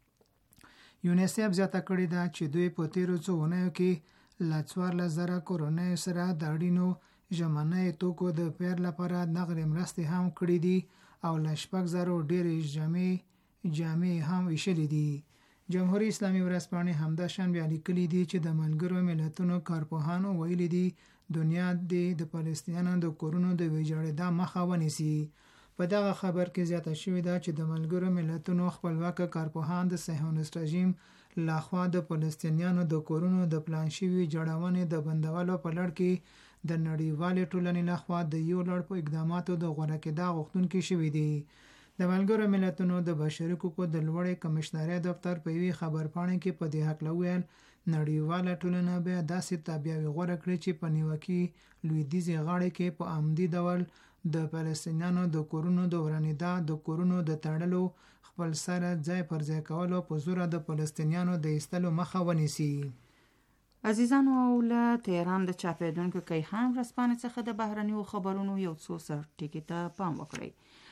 یونیسف زیاته کړې ده چې دوی په تیرو څو اونیو کې له څوارلس زره کورنیو سره د اړینو ژمنیو توکو د پیر لپاره نغدې مرستې هم کړې دي او له شپږ زرو ډېرې جامې جامې هم ویشلې دي. جمهوری اسلامي ورځپاڼې همدا شان بیا لیکلي دي چې د ملګرو ملتونو کارپوهانو ویلي دي دنیا دې د فلسطینیانو د کورونو د ویجاړېدا مخه ونیسي. په دغه خبر کې زیاته شوې ده چې د ملګرو ملتونو خپلواک کارپوهان د صهیونیست رژیم لخوا د فلسطینیانو د کورونو د پلان شوي جوړونې د بندولو په لړ کې د نړیوالې ټولنې لخوا د یو لړ په اقداماتو د غوره کېدا غوښتونکي شوي دي. د ملګرو ملتونو د بشري حقوقو د لوړې کمشنرۍ دفتر په یوې خبرپاڼې کې په دې هکله ویل نړیواله ټولنه بیا داسې تابعیاوې غوره کړې چې په نیوکې لویدیځې غاړې کې په عمدي ډول د فلسطینیانو د کورونو د ورانېدا، د کورونو د تړلو، خپل سره ځای پر ځای کولو په زوره د فلسطینیانو د ایستلو مخه ونیسي. عزیزانو، او له تهران د چاپېدونکو کیهان ورځپاڼې څخه د بهرنیو خبرونو یو څو سر ټکي ته پام وکړئ.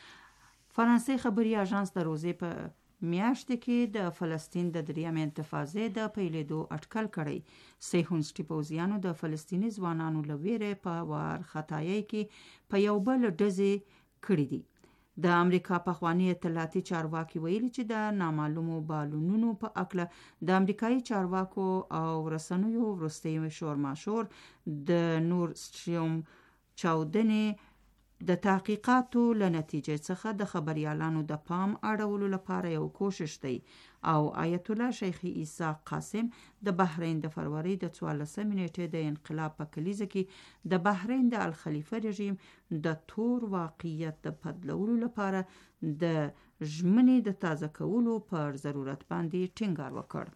فرانسې خبري اژانس د روزې په میاشتې کې د فلسطین د دریم انتفاضې د پیلېدو اټکل کړی. صهیونیستي پوځیانو د فلسطیني ځوانانو له ویرې په وارخطایۍ کې په یو بل ډزې کړي دي. د امریکا پخوانی اطلاعاتي چارواکي ویلي چې د نامعلومو بالونونو په اکله د امریکایي چارواکو او رسنیو وروستي شورماشور د نور سټریوم چاودنې د تحقیقاتو له نتیجې څخه د خبريالانو د پام اړولو لپاره یو کوشش دی او آیت الله شیخ عیسی قاسم د بحرین د فروری د څوارلسمې نیټې د انقلاب په کلیزه کې د بحرین د الخلیفه رژیم د تور واقعیت د بدلولو لپاره د ژمنې د تازه کولو پر ضرورت باندې ټینګار وکړ.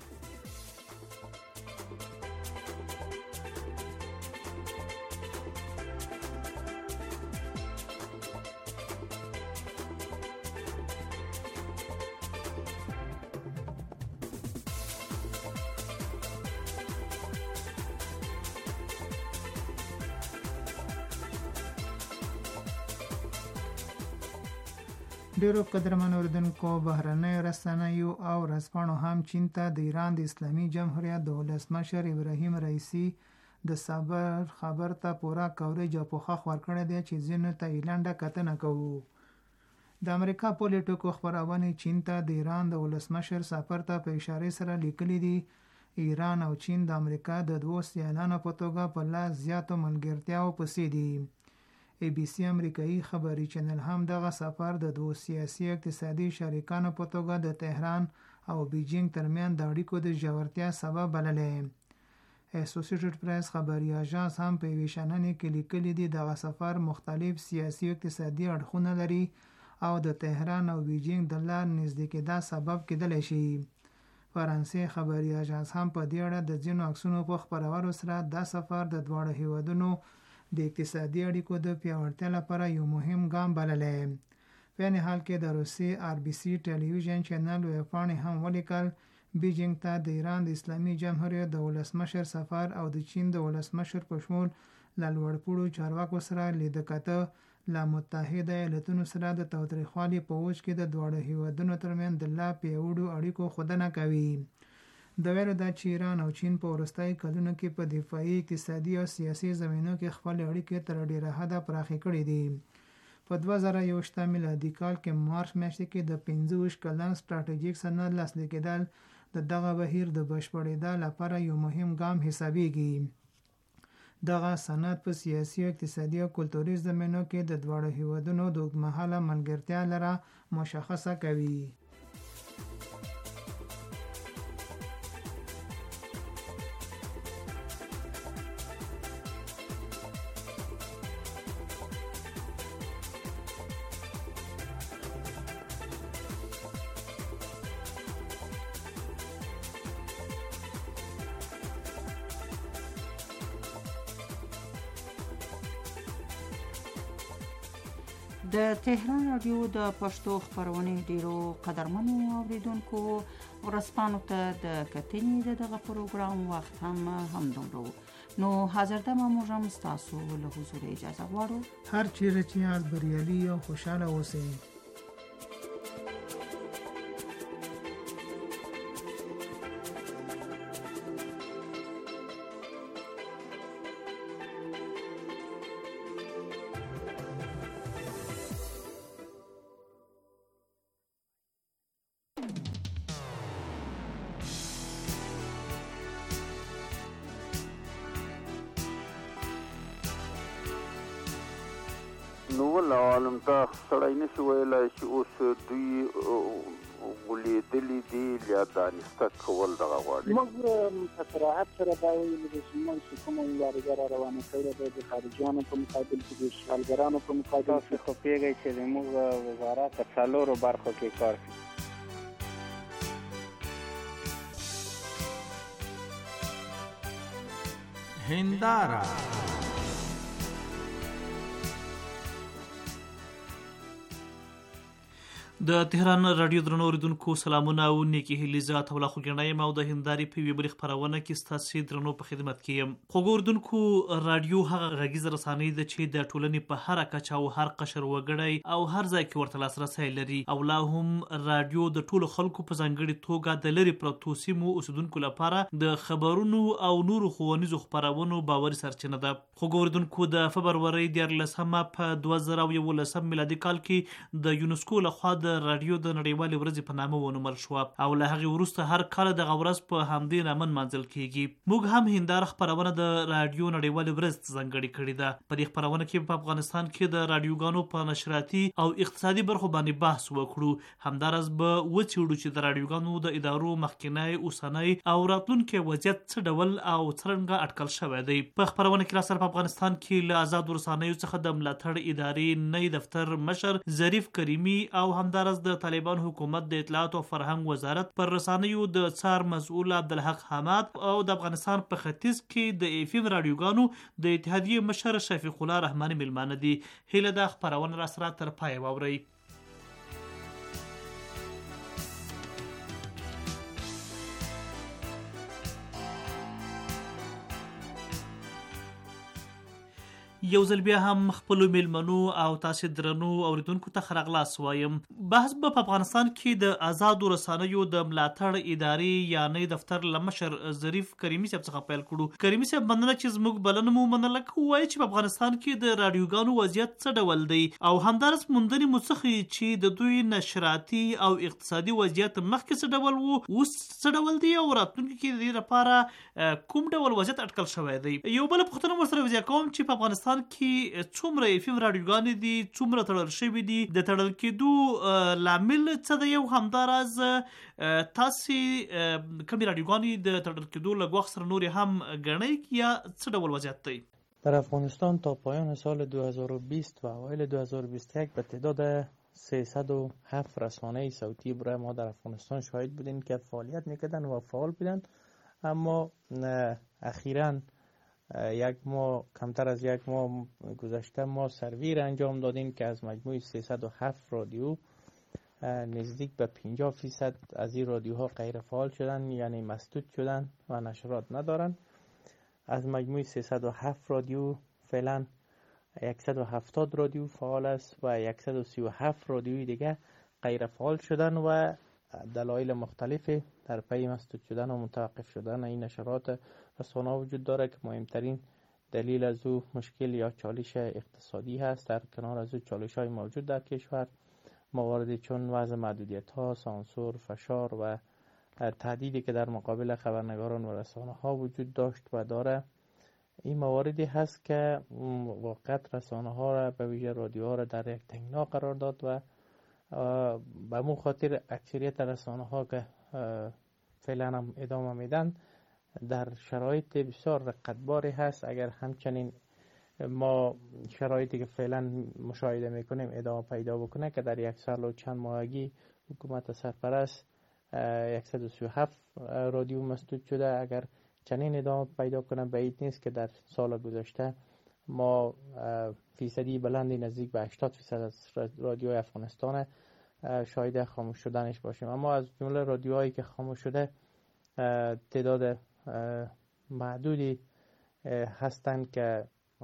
ډیرو قدرمن اوریدونکو، بهرنۍ رسنیو او ورځپاڼو هم چین ته د ایران د اسلامي جمهوریت د ولسمشر ابراهیم رئیسی د صبر خبر ته پوره کوریج او پوښښ ورکړی دی چې ځینو ته یې لنډه کتنه کوو. د امریکا پولیټیکو خپرونې چین ته د ایران د ولسمشر سفر ته په اشاره سره لیکلي دي ایران او چین د امریکا د دوو سیالانو په توګه په لا زیاتو ملګرتیاو پسې دي. ای بی سی امریکایي خبري چینل هم دغه سفر د دوو سیاسي اقتصادي شریکانو په توګه د تهران او بیجینګ ترمنځ د اړیکو د ژورتیا سبب بللی. اسوسییټډ پریس خبري اژانس هم په یوې شننې کې لیکلي دي دغه سفر مختلف سیاسي او اقتصادي اړخونه لري او د تهران او بیجینګ د لار نږدې کېدا سبب کېدلی شي. په فرانسې خبري اژانس هم په دې اړه د ځینو عکسونو په خپرولو سره دا سفر د دواړو هیوادونو د اقتصادي اړیکو د پیاوړتیا لپاره یو مهم ګام بللی. په عین حال کې د روسیې آر بي سي ټلویزیون چینل ویبپاڼې هم ولیکل بیجینګ ته د ایران د اسلامي جمهوریت د ولسمشر سفر او د چین د ولسمشر په شمول له لوړپوړو چارواکو سره لیده کاته له متحده ایالتونو سره د تاوتریخوالي په اوج کې د دواړو هیوادونو ترمنځ د لا پیاوړو اړیکو ښودنه کوي. د ویلو دا چې ایران او چین په وروستیو کلونو کې په دفاعي، اقتصادي او سیاسي زمینو کې خپل اړیکې تر ډېره حده پراخې کړې دي. په دوه زره یوویشت میلادي کال کې مارچ میاشتې کې د پنځه ویشت کلن ستراتیژیک سند لاسلیک کېدل د دغه بهیر د بشپړېدا لپاره یو مهم ګام حسابېږي. دغه سند په سیاسي، اقتصادي او کلتوري زمینو کې د دواړو هیوادونو د اوږدمهاله ملګرتیا لره مشخصه کوي. د تهران رادیو د پښتو خبرونې ډیرو قدرمنو اوریدونکو ورسپانو ته د کتنې د دغه پروګرام وخت هم همدومره. نو حاضر دمه موږ هم ستاسو له حضور اجازه غواړو. هر چیرې چې یاست بریالي او خوشحاله اوسئ. نو ول عالم ته سړی نشي ویلی چې اوس دوی ولیدلي دي یا دانسته کول دغه غواړي. موږ په صراحت سره دا ویلي دي چې موږ چې کومه مبارزه را روانه کړې ده د خارجیانو په مقابل کې د اشغالګرانو په مقابل کې، خو پوهېږئ چې زموږ وزارت په څلورو برخو کې کار کوي. هنداره د تهران رادیو درنو اوریدونکو سلامونه او نیکی هیلې زه عطاالله خوږیڼی یم او د هندارې په یوې بلې خپرونه کې ستاسې درنو په خدمت کې یم. خوږو اوریدونکو، رادیو هغه غږیزه رسانۍ ده چې د ټولنې په هره کچه او هر قشر وګړی او هر ځای کې ورته لاسرسی لري، او لا هم رادیو د ټولو خلکو په ځانګړې توګه د لرې پرتو سیمو اوسیدونکو لپاره د خبرونو او نورو ښوونیزو خپرونو باوري سرچینه ده. خوږو اوریدونکو، د فبرورۍ دیارلسمه په دوه زره او یولسم میلادي کال کې د یونسکو لخوا د رادیو د نړیوالې ورځې په نامه ونومل شوه، او له هغې وروسته هر کال دغه ورځ په همدې نامه نمانځل کیږي. موږ هم هنداره خپرونه د رادیو نړیوالې ورځ ځانګړې کړې ده. په دې خپرونه کې په افغانستان کې د رادیوګانو په نشراتي او اقتصادي برخو باندې بحث وکړو. همداراز به وڅېړو چې د رادیوګانو د ادارو مخکینی، اوسنی او راتلونکی وضعیت څه ډول او څرنګه اټکل شوی دی. په خپرونه کې راسره په افغانستان کې له آزادو رسنیو څخه د ملاتړ ادارې نئی دفتر مشر ظریف کریمي او همداراز د طالبان حکومت د اطلاعات او فرهنګ وزارت پر رسنیو د څار مسؤل عبدالحق حماد او د افغانستان په ختیځ کې د ایف ام رادیوګانو د اتحادیې مشر شفیق الله رحماني میلمانه دي. هیله ده خپرونه راسره تر پایه واورئ. یو ځل بیا هم خپلو میلمنو او تاسې درنو اوریدونکو ته ښه راغلاست وایم. بحث به په افغانستان کې د آزادو رسنیو د ملاتړ ادارې یا نئی دفتر له مشر ظریف کریمي صاحب څخه پیل کړو. کریمي صاحب، مننه چې زموږ بلنه مو منله. که ووایي چې په افغانستان کې د رادیوګانو وضعیت څه ډول دی، او همداراز موندنې مو څه ښیي چې د دوی نشراتي او اقتصادي وضعیت مخکې څه ډول وو، اوس څه ډول دی، او راتلونکي کې د دې لپاره کوم ډول وضعیت اټکل شوی دی. یو بله پوښتنه ورسره وضع کوم چې په افغانستان کې څومره ایف ام رادیوګانې دي، څومره تړل شوي دي، د تړل کېدو لامل څه دی، او همداراز تاسې کومې رادیوګانې د تړل کېدو له ګواښ سره نورې هم ګڼئ یا څه ډول وضعیت دی؟ در افغانستان تا پایان سال دو هزار و بیست و اوایل دو هزار و بیست و یک به تعداد سیصد و هفت رسانه صوتی برای ما در افغانستان شاهد بودیم که فعالیت میکردن و فعال بودن، اما اخیراً یک ماه کمتر از یک ماه گذشته ما سروی را انجام دادیم که از مجموع سیصد و هفت رادیو نزدیک به پنجاه فیصد از این رادیوها غیر فعال شدن، یعنی مسدود شدن و نشرات ندارن. از مجموع سیصد و هفت رادیو فعلا صد و هفتاد رادیو فعال است و صد و سی و هفت رادیوی دیگه غیر فعال شدن و دلایل مختلفی در پی مسدود شدن و متوقف شدن این نشرات رسانه وجود داره که مهمترین دلیل از او مشکل یا چالش اقتصادی هست. در کنار از او چالش های موجود در کشور، مواردی چون وضع محدودیت ها، سانسور، فشار و تهدیدی که در مقابل خبرنگاران و رسانه ها وجود داشت و داره، این مواردی هست که واقعیت رسانه ها را به ویژه رادیوها را در یک تنگنا قرار داد و به مو خاطر اکثریت رسانه ها که فعلا هم ادامه میدن در شرایط بسیار رقتباری هست. اگر همچنین ما شرایطی که فعلا مشاهده میکنیم ادامه پیدا بکنه که در یک سال و چند ماهگی حکومت سرپرست صد و سی و هفت رادیو مسدود شده، اگر چنین ادامه پیدا کنه بعید نیست که در سال گذشته ما فیصدی بلندی نزدیک به هشتاد فیصد از رادیوهای افغانستان شاهد خاموش شدنش باشیم. اما از جمله رادیوهایی که خاموش شده تعداد محدودی هستند که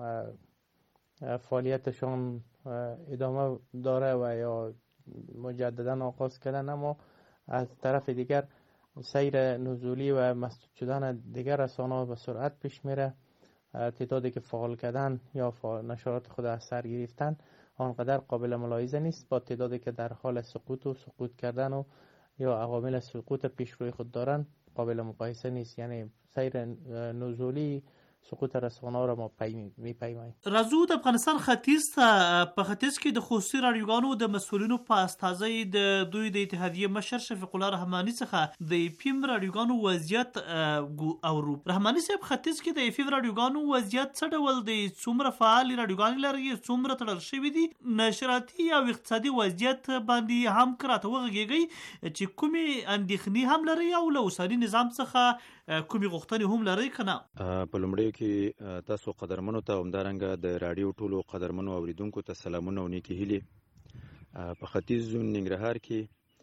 فعالیتشان ادامه داره و یا مجددا آغاز کردن، اما از طرف دیگر سیر نزولی و مسدود شدن دیگر رسانه‌ها به سرعت پیش میره. تعدادی که فعال کردن یا نشرات خود از سر گرفتن آنقدر قابل ملاحظه نیست با تعدادی که در حال سقوط و سقوط کردن و یا عوامل سقوط پیش روی خود دارن قابل مقایسه نیست. یعنی سیر نزولی سقوط رسانه‌ها را ما می‌پیماییم. راځو د افغانستان ختیځ ته په ختیځ کې د خصوصي راډیوګانو د مسؤلینو په استازي د دوی د اتحادیې مشر شفیق الله رحماني څخه د ایپیم راډیوګانو وضعیت اورو. رحماني صاحب ختیځ کې د ایپیم راډیوګانو وضعیت څه ډول دی؟ څومره فعال راډیوګانې لري؟ څومره تړل شوي دي؟ نشراتي او اقتصادي وضعیت باندې هم کراته وغږیږي چې کومې اندېښنې هم لري او له اوسني نظام څخه کومې غوښتنې هم لري که نه؟ په لومړیو کې تاسو قدرمنو ته همدارنګه د راډیو ټولو قدرمنو اوریدونکو ته سلامونه او نیکې هیلې. په ختیځ زون ننګرهار کې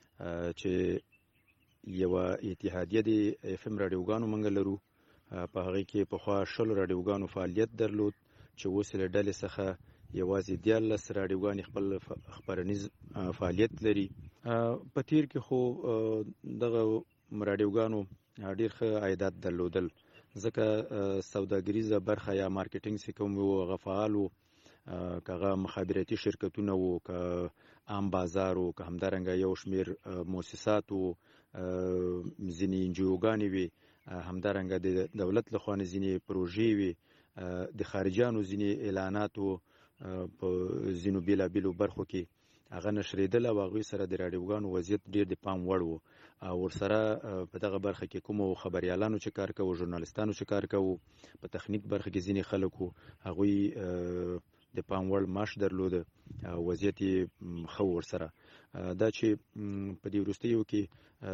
چې یوه اتحادیه د اف ام راډیوګانو موږ لرو، په هغې کې پخوا شلو راډیوګانو فعالیت درلود چې اوس له ډلې څخه یوازې دیارلس راډیوګانې خپل خپرنیز فعالیت لري. په تیر کې خو دغه راډیوګانو ډیر ښه عایدات درلودل، ځکه سوداګریزه برخه یا مارکیټینګ چې کوم وو هغه فعال وو، که هغه مخابراتي شرکتونه وو، که عام بازار وو، که همدارنګه یو شمېر مؤسسات وو، ځینې انجیوګانې وي، همدارنګه د دولت لخوا نه ځینې پروژې وي، د خارجیانو ځینې اعلانات وو په ځینو بېلابېلو برخو کې هغه نشریدل او هغوی سره د راډیوګانو وضعیت ډیر د پام وړ وو. او ورسره په دغه برخه کې کومو خبریالانو چې کار کوو، ژورنالیستانو چې کار کوو، په تخنیک برخه کې ځینې خلک وو، هغوی د پام وړ معاش درلوده او وضعیت یې ښه و ورسره. دا چې په دې وروستیو کې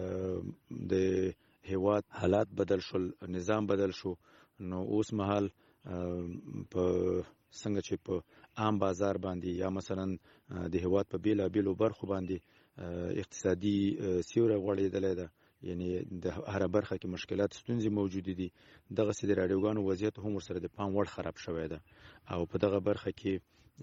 د هیواد حالات بدل شول، نظام بدل شو، نو اوس مهال په څنګه چې په عام بازار باندې یا مثلا د هیواد په بیلابیلو برخو باندې اقتصادي سیوری غوړېدلی ده، یعنی د هره برخه کې مشکلات ستونزې موجودې دي، دغسې د راډیوګانو وضعیت هم ورسره د پام وړ خراب شوی ده. او په دغه برخه کې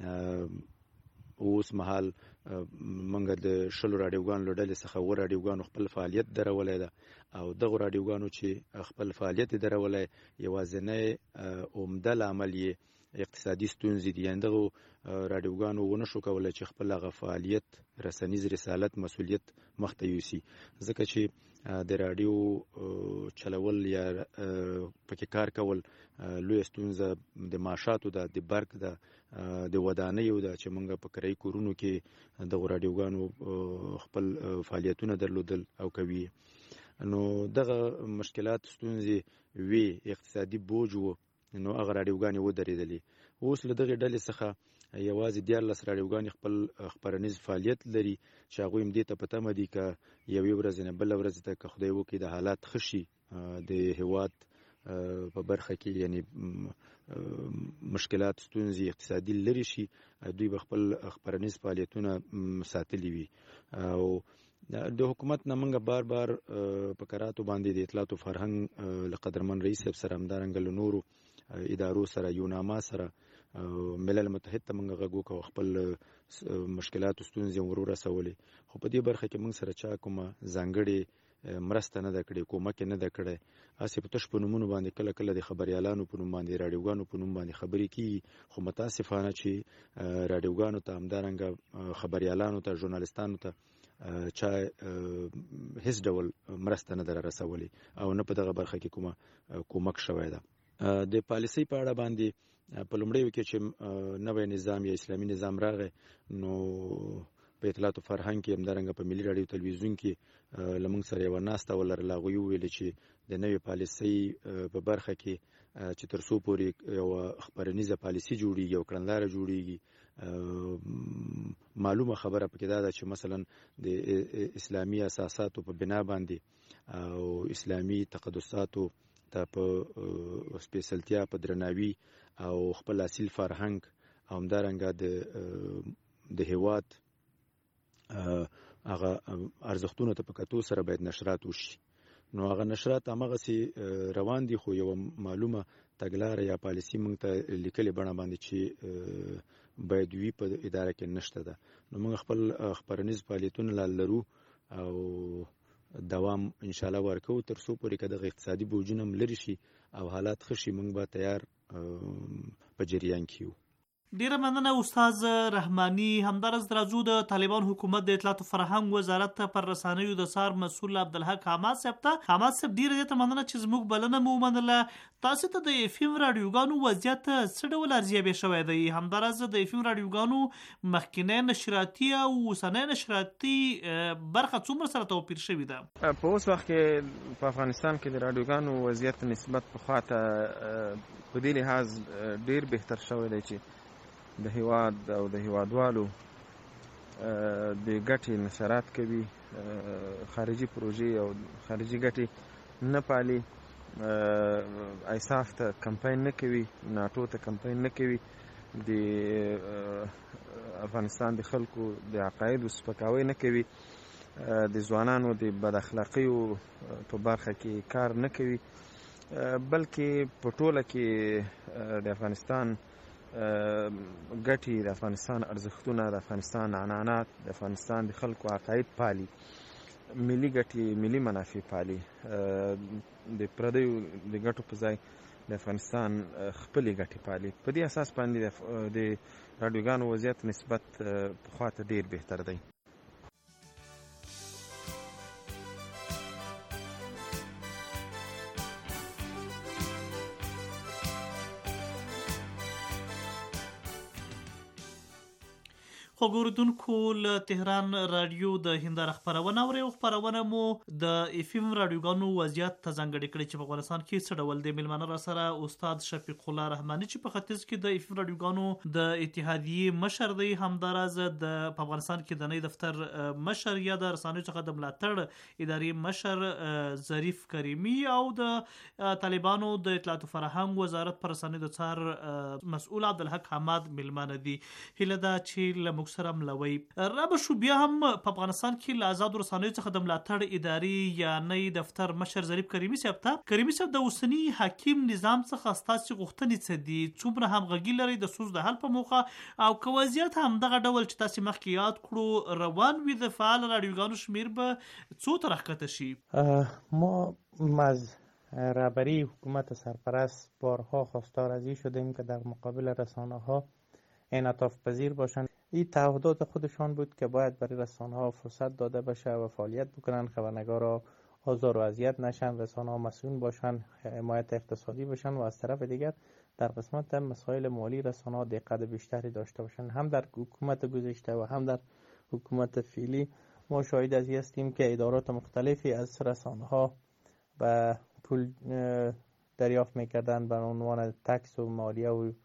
اوس مهال موږ د شلو راډیوګانو له ډلې څخه اووه راډیوګانو خپل فعالیت درولی ده، او دغو راډیوګانو چې خپل فعالیت یې درولی یوازینی عمده لامل یې اقتصادي ستونزې دي. یعنې دغو راډیوګانو ونه شو کولی چې خپل هغه فعالیت، رسنیز رسالت، مسؤلیت مخته یوسي، ځکه چې د راډیو چلول یا پکې کار کول لویه ستونزه د معاشاتو ده، د برق ده، د ودانیو ده چې موږ په کرایي کورونو کې دغو راډیوګانو خپل فعالیتونه درلودل او کوي. نو دغه مشکلات ستونزې وي، اقتصادي بوج و، نو هغه راډیوګانې ودرېدلې. اوس له دغې ډلې څخه یوازې دیارلس راډیوګانې خپل خپرنیز فعالیت لري چې هغوی هم دې ته په تمه دي که یوې ورځې نه بله ورځې ته که خدای وکړي د حالات ښه شي د هېواد په برخه کې یعنی مشکلات ستونزې اقتصادي لرې شي دوی به خپل خپرنیز فعالیتونه ساتلي وي. او د حکومت نه موږ بار بار په کراتو باندې د اطلاعات او فرهنګ له قدرمن رئیس صاحب سره همدارنګه له نورو ادارو سره یوناما سره ملل متحد ته موږ غږ وکړو خپل مشکلات او ستونزې ور ورسولې خو په دې برخه کې موږ سره چا کومه ځانګړې مرسته نه ده کړې کومک نه ده کړی هسې په تش په نومونو باندې کله کله د خبریالانو په نوم باندې راډیوګانو په نوم باندې خبرې کېږي خو متاسفانه چې راډیوګانو ته همدارنګه خبریالانو ته ژورنالستانو ته چا هیڅ ډول مرسته نه ده رسولې او نه په دغه برخه کې کومه کومک شوی ده. د پالیسۍ په اړه باندې په لومړیو کې چې نوی نظام یا اسلامي نظام راغی نو په اطلاعات او فرهنګ کې همدارنګه په ملي راډیو تلویزیون کې له موږ سره یوه ناسته ولرله هغوی وویلې چې د نوې پالیسۍ په برخه کې چې تر څو پورې یوه خپرنیزه پالیسي جوړیږي او کړنلاره جوړیږي معلومه خبره پکې دا ده چې مثلا د اسلامي اساساتو په بنا باندې او اسلامي تقدساتو ته په سپیڅلتیا په درناوي او خپل اصیل فرهنګ او همدارنګه د د هېواد هغه ارزښتونو ته په کتو سره باید نشرات وشي. نو هغه نشرات هماغسې روان دي خو یوه معلومه تګلاره یا پالیسي موږ ته لیکلې بڼه باندې چې باید وي په اداره کې نشته ده. نو موږ خپل خپرنیز فعالیتونه لا لرو او دوام انشاءالله ورکوو تر څو پورې که دغه اقتصادي بوجونه هم لرې شي او حالات ښه شي موږ به تیار په جریان کې یو. ډیره مننه استاد رحماني. همدارس درازو د طالبان حکومت د اطلاعات او فرهنګ وزارت ته پر رسانیو د سار مسؤل عبدالحق حماد صاحب ته حماد صاحب ډیره زیاته مننه چې زموږ بلنه مو ومنله. تاسو ته د اف ام راډیوګانو وضعیت څه ډول ارزیابي شوی دی؟ همدارس د اف ام راډیوګانو مخکینی نشراتي او اوسنی نشراتي برخه څومره سره توپیر شوې ده؟ په اوس وخت کې په افغانستان کې د راډیوګانو وضعیت نسبت پخوا ته په دې لحاظ ډیر بهتر شوی دی چې د هیواد او د هیوادوالو د ګټې نشرات کوي، خارجي پروژې او خارجي ګټې نه پالي، ایساف ته کمپاین نه کوي، ناټو ته کمپاین نه کوي، د افغانستان د خلکو د عقایدو سپکاوی نه کوي، د ځوانانو د بد اخلاقیو په برخه کې کار نه کوي، بلکې په ټوله کې د افغانستان ګټې، د افغانستان ارزښتونه، د افغانستان عنعنات، د افغانستان د خلکو عقاید پالي، ملي ګټې، ملي منافع پالي، د پردیو د ګټو په ځای د افغانستان خپلې ګټې پالي. په دې اساس باندې د راډیوګانو وضعیت نسبت پخوا ته ډېر بهتر دی. خو ګوردونکو له تهران رادیو د هنداره خپرونه اوري او خپرونه مو د اف ام رادیوګانو وضعیت ته ځانګړې کړې چې په افغانستان کې څه ډول دی. میلمانه را سره استاد شفیق الله رحماني چې په ختیځ کې د اف ام رادیوګانو د اتحادیې مشر دی، همداراز د په افغانستان کې د نوي دفتر مشر یا د رسنیو څخه د ملاتړ ادارې مشر ظریف کریمي او د طالبانو د اطلاعات او فرهنګ وزارت پر رسنیو د څار مسؤل عبدالحق حماد میلمانه دي. هیله ده چې له سره ملوي رابه شو بیا هم په افغانستان کې له آزاد رسنیو څخه د ملاتړ ادارې یا نوي دفتر مشر ظریف کریمي صاحب ته کریمي صاحب د اوسني حاکم نظام څخه ستاسو غوښتنې څه دي؟ څومره همغږي لري د ستونزو د حل په موخه او که وضعیت همدغه ډول چې تاسو مخکې یاد کړو روان وي د فعال راډیوګانو شمیر به څو ته راښکته شي؟ ما از رهبری حکومت سرپرست بارها خواستار از این شدیم که در مقابل رسانه ها انعطاف پذیر باشند. این تعهدات خودشان بود که باید برای رسانه ها فرصت داده بشه و فعالیت بکنن، خبرنگارا آزار و اذیت نشن، رسانه ها مسئول باشن، حمایت اقتصادی باشن و از طرف دیگر در قسمت مسائل مالی رسانه ها دقت بیشتری داشته باشن. هم در حکومت گذشته و هم در حکومت فعلی ما شاهد از این هستیم که ادارات مختلفی از رسانه ها و پول دریافت میکردن به عنوان تکس و مالیه و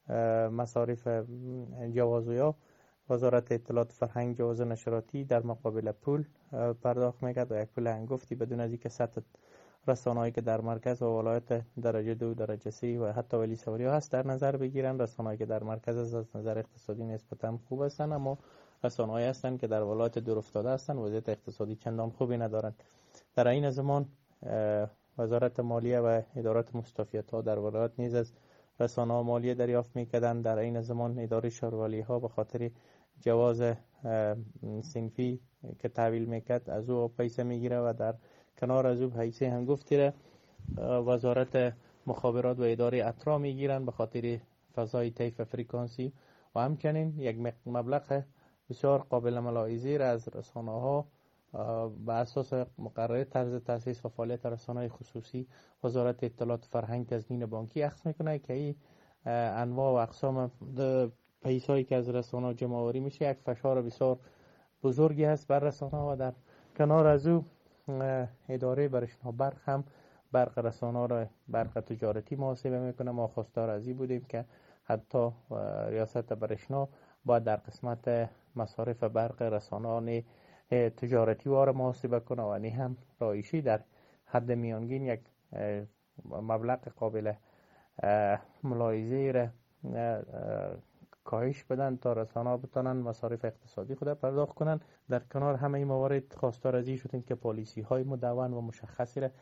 مصارف جوازویا وزارت اطلاعات فرهنگ جواز نشراتی در مقابل پول پرداخت میکرد و یک پول هنگفتی بدون از اینکه سطح رسانه‌ای که در مرکز و ولایت درجه دو درجه سه و حتی ولی سواری ها هست در نظر بگیرن. رسانه‌ای که در مرکز از نظر اقتصادی نسبتا خوب هستند، اما رسانه‌ای هستند که در ولایت دور افتاده هستند وضعیت اقتصادی چندان خوبی ندارند. در این زمان وزارت مالیه و ادارات مستوفیت ها در ولایت نیز از رسانه‌ها مالیه دریافت می‌کردند. در این زمان اداره شهرولی ها به خاطر جواز صنفی که تحویل میکرد از او پیسه میگیره و در کنار از او پیسه هنگفتی را وزارت مخابرات و اداره اطرا میگیرن به خاطر فضای طیف فرکانسی و همچنین یک مبلغ بسیار قابل ملاحظه را از رسانه ها به اساس مقرره طرز تاسیس و فعالیت رسانه‌های خصوصی وزارت اطلاعات فرهنگ تضمین بانکی اخذ میکنه که این انواع و اقسام پیسایی که از رسانه جمع آوری میشه یک فشار بسیار بزرگی هست بر رسانه و در کنار از او اداره برشنا برق هم برق رسانه را برق تجارتی محاسبه میکنه. ما خواستار از این بودیم که حتی ریاست برشنا باید در قسمت مصارف برق رسانه تجارتی واره محاسبه کنه و نی هم رایشی در حد میانگین یک مبلغ قابل ملاحظه را کاهش بدن تا رسانه‌ها بتونن مصارف اقتصادی خود پرداخت کنن. در کنار همه این موارد خواستار از این شدیم که پالیسی های مدون و مشخصی را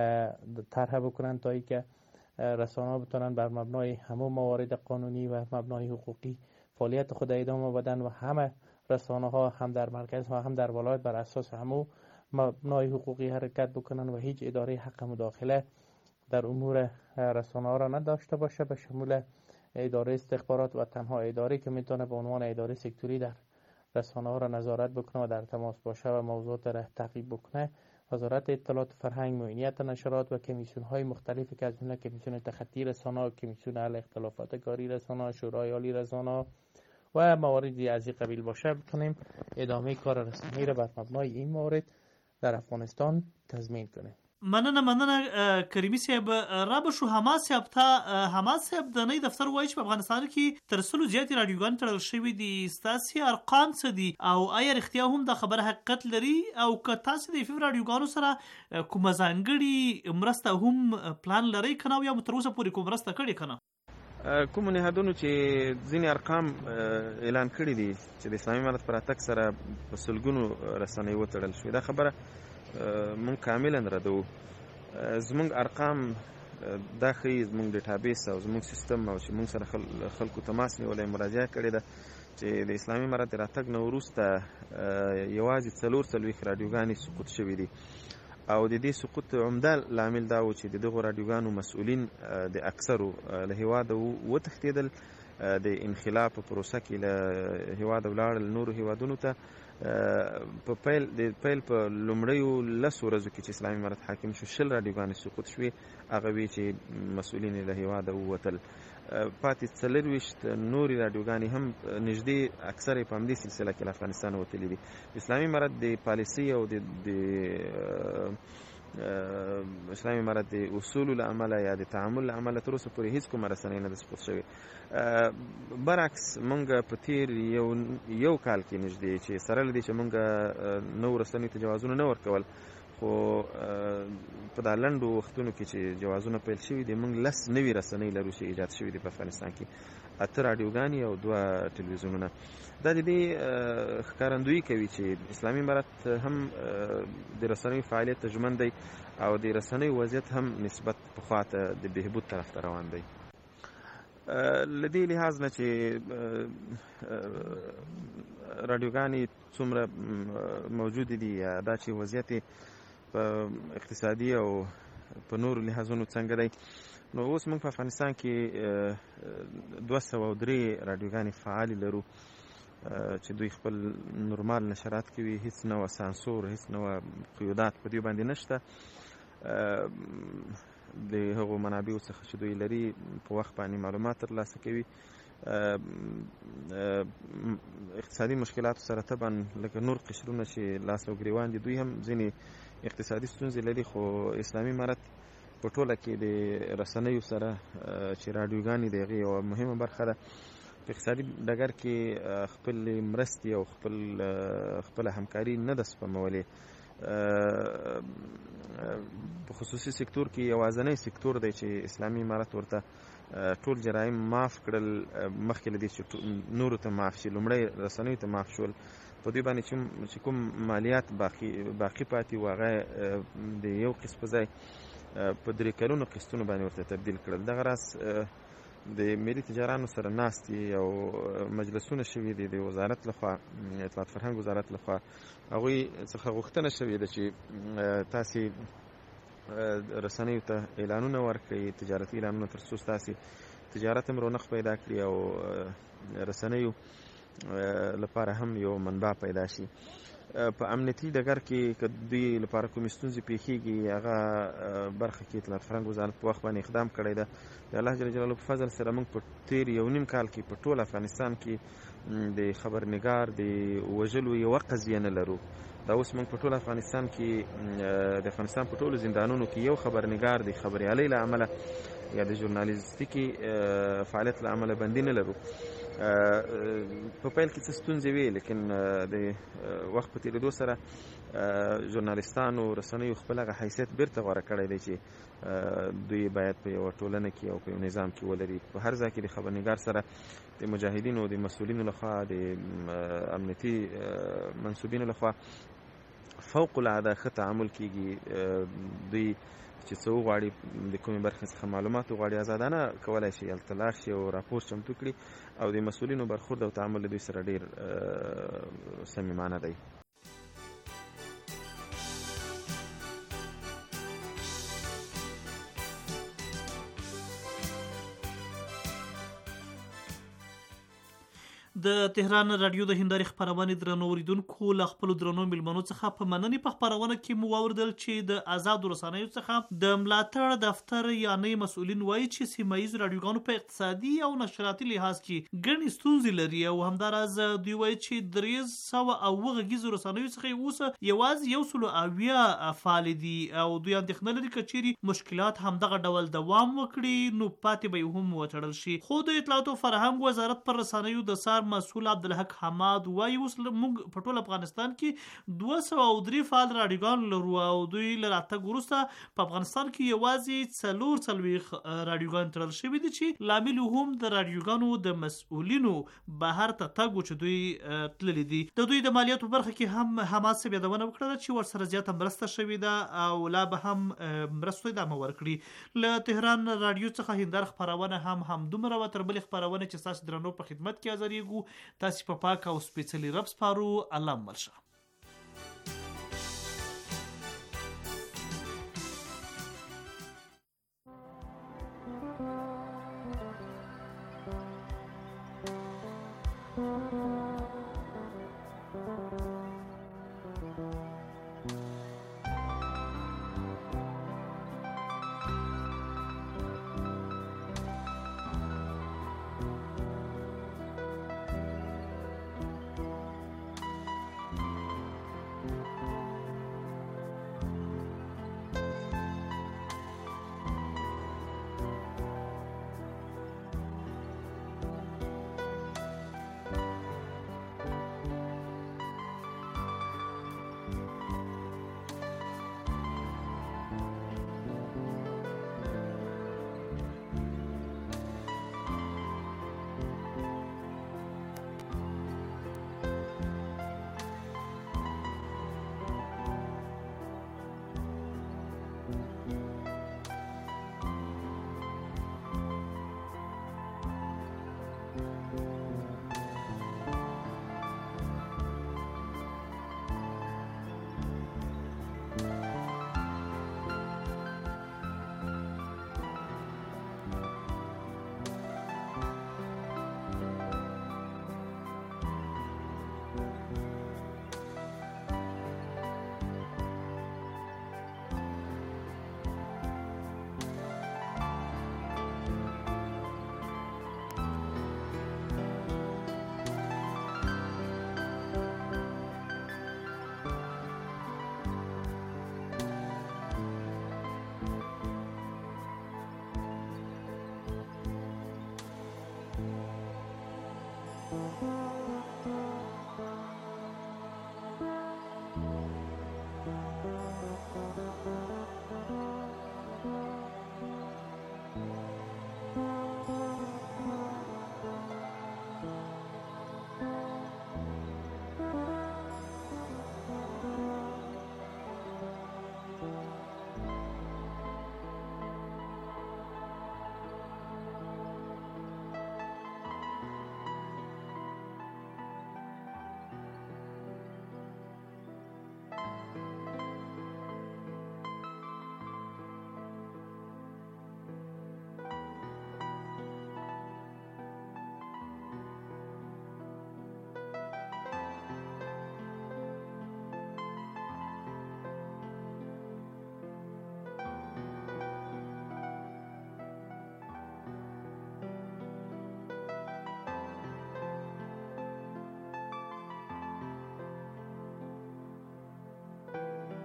طرح بکنن تا اینکه رسانه‌ها بتونن بر مبنای همه موارد قانونی و مبنای حقوقی فعالیت خود ادامه بدن و همه رسانه‌ها هم در مرکز و هم در ولایت بر اساس همه مبنای حقوقی حرکت بکنن و هیچ اداره حق مداخله در امور رسانه‌ها را نداشته باشه، به شمول اداره استخبارات و تنها اداره که میتونه به عنوان اداره سکتوری در رسانه ها را نظارت بکنه و در تماس باشه و موضوعات را تعقیب بکنه وزارت اطلاعات فرهنگ، معینیت نشرات و کمیسیون های مختلفی که از جمله کمیسیون تخطی رسانه، کمیسیون حل اختلافات کاری رسانه، شورای عالی رسانه و مواردی از این قبیل باشه بتونیم ادامه کار رسانه‌ای را بر مبنای این موارد در افغانستان تضمین کنیم. مننه مننه کریمي صاحب. را به شو حماس صاحب ته حماس صاحب د نه دفتر وایي چې په افغانستان کې تر سلو زیاتې راډیوګانې تړل شوي دي. ستاسې ارقام څه دي او آیا رښتیا هم د خبره حقیقت لري او که تاسې د اف ام راډیوګانو سره کومه ځانګړې مرسته هم پلان لرئ که نه او یا مو تر اوسه پورې کوم مرسته کړې که نه؟ کومو نهادونو چې ځینې ارقام اعلان کړي دي چې د اسلامي امارت په راتګ سره په سلګونو رسنۍ وتړل شوې، دا خبره مونږ کاملا ردوو. زمونږ ارقام دا ښیي، زمونږ ډیټابیس او زمونږ سیستم او چې مونږ سره خلکو تماس نیولی مراجعه کړې ده چې د اسلامي امارت د راتګ نه وروسته یوازې څلور څلوېښت راډیوګانې سقوط شوي دي او د دې سقوط عمده لامل دا و چې د دغو راډیوګانو مسؤلین د اکثرو له هېواده وتښتېدل، د انخلا په پروسه کې له هېواده ولاړل نورو هېوادونو ته. په پیل د پیل په لومړیو لسو ورځو کې چې اسلامي امارت حاکم شو شل راډیوګانې سقوط شوې، هغه وی چې مسؤلین یې له هېواده ووتل. پاتې څلرویشت نورې راډیوګانې هم نږدې اکثر یې په همدې سلسله کې له افغانستان وتلي دي. اسلامي امارت د پالیسۍ او د اسلامي امارت د اصولو له امله یا د تعامل له امله تر اوسه پورې هیڅ کومه رسنۍ نه ده سقوط شوې. برعکس مونږ په تیر یو یو کال کې نږدې چې سره له دې چې مونږ نو رسنیو ته جوازونه نه ورکول، خو په دا لنډو وختونو کې چې جوازونه پیل شوي دي مونږ لس نوي رسنۍ لرو چې ایجاد شوي دي په افغانستان کې، اته راډیوګانې او دوه ټلویزیونونه. دا د دې ښکارندویي کوي چې اسلامي امارت هم د رسنیو فعالیت ته ژمن دی او د رسنیو وضعیت هم نسبت پخوا ته د بهبود طرف ته روان دی. له دې لحاظ نه چې راډیوګانې څومره موجودې دي یا دا چې وضعیت په اقتصادي او په نورو لحاظونو څنګه دی، نو اوس موږ په افغانستان کې دوه سوه او درې راډیوګانې فعالې لرو چې دوی خپل نورمال نشرات کوي، هیڅ نوع سانسور، هیڅ نوع قیودات په دوی باندې نشته. د هغو منابعو څخه چې دوی لري په وخت باندې معلومات ترلاسه کوي. اقتصادي مشکلاتو سره طبعا لکه نور قشرونه چې لاس او ګریوان دي دوی هم ځینې اقتصادي ستونزې لري، خو اسلامي امارت په ټوله کې د رسنیو سره چې راډیوګانې د هغې یوه مهمه برخه ده. په اقتصادي ډګر کې خپل مرستې او خپل خپله همکاري نه ده سپمولې. په خصوصي سکتور کې یوازینی سکتور دی چې اسلامي امارت ورته ټول جرایم معاف کړل، مخکې له دې چې نورو ته معاف شي. لومړی رسنیو ته معاف شول، په دوی باندې چې کوم مالیات باقي باقي پاتې وو هغه د یو قسط په ځای په درې کلونو قسطونو باندې ورته تبدیل کړل. دغه راز د ملي تجارانو سره ناستې او مجلسونه شوي دي د وزارت لخوا، اطلاعات فرهنګ وزارت لخوا. هغوی څخه غوښتنه شوې ده چې تاسې رسنیو ته اعلانونه ورکړئ، تجارتي اعلانونه، تر څو ستاسې تجارت هم رونق پیدا کړي او رسنیو لپاره هم یو منبع پیدا شي. په امنیتي ډګر کې که دوی لپاره کومې ستونزې پیښیږي هغه برخه کې اطلاعات فرهنګ وزارت په وخت باندې اقدام کړی ده. د الله جل جلاله په فضل سره موږ په تیر یو نیم کال کې په ټول افغانستان کې د خبرنګار د وژلو یوه قضیه نه لرو. دا اوس موږ په ټول افغانستان کې د افغانستان په ټولو زندانونو کې یو خبرنګار د خبریالۍ له امله یا د ژورنالیستیکي فعالیت له امله بندي نه لرو. په پیل کې څه ستونزې وې، لیکن د وخت په تېرېدو سره ژورنالیستانو رسنیو خپل هغه حیثیت بیرته غوره کړی دی چې دوی باید په یوه ټولنه کې او په یو نظام کې ولري. په هر ځای کې د خبرنګار سره د مجاهدینو او د مسؤلینو لخوا، د امنیتي منصوبینو لخوا فوق العاده ښه تعامل کېږي. دوی چې څه وغواړي د کومې برخې څخه معلومات وغواړي آزادانه کولی شي هلته لاړ شي او راپور چمتو کړي، او د مسؤلینو برخورد او تعامل له دوی سره ډېر صمیمانه دی. د تهران رادیو د هنداري خبرونه درنو اوریدونکو له خپل درنو ملمنو څخه په مننې په خبرونه کې مو اوریدل چې د آزاد رسنیو څخه د ملاتړ دفتر یعنی مسؤلین وایي چې سیمایي رادیوګانو په اقتصادي او نشراتي لحاظ کې ګڼې ستونزې لري، او همداراز دوی وایي چې درې سوه اوه غږیزو رسنیو څخه اوس یوازې یو سلو اویا فعال دي، او دوی اندېښنه لري که چیرې مشکلات همدغه ډول دوام وکړي نو پاتې به یې هم وتړل شي. خو د اطلاعات او فرهنګ وزارت پر رسنیو د سار مسؤل عبدالحق حماد وایي اوس موږ په ټول افغانستان کې دوه سوه او درې فعال راډیوګان لرو، او دوی له راتګ وروسته په افغانستان کې یوازې څلور څلوېښت راډیوګان تړل شوي دي، چې لامل هم د راډیوګانو د مسؤلینو بهر ته تګ و چې دوی تللي دي. د دوی د مالیاتو برخه کې هم حماد صاحب یادونه وکړه چې ورسره زیاته مرسته شوې ده او لا به هم مرستو ادامه ورکړي. له تهران راډیو څخه هندار خبرونه هم همدومره وه. تر بلې خبرونه چې ستاسو درنو په خدمت کې حاضرېږو، تاسې په پاک او سپېڅلي رب سپارو. الله مل شه.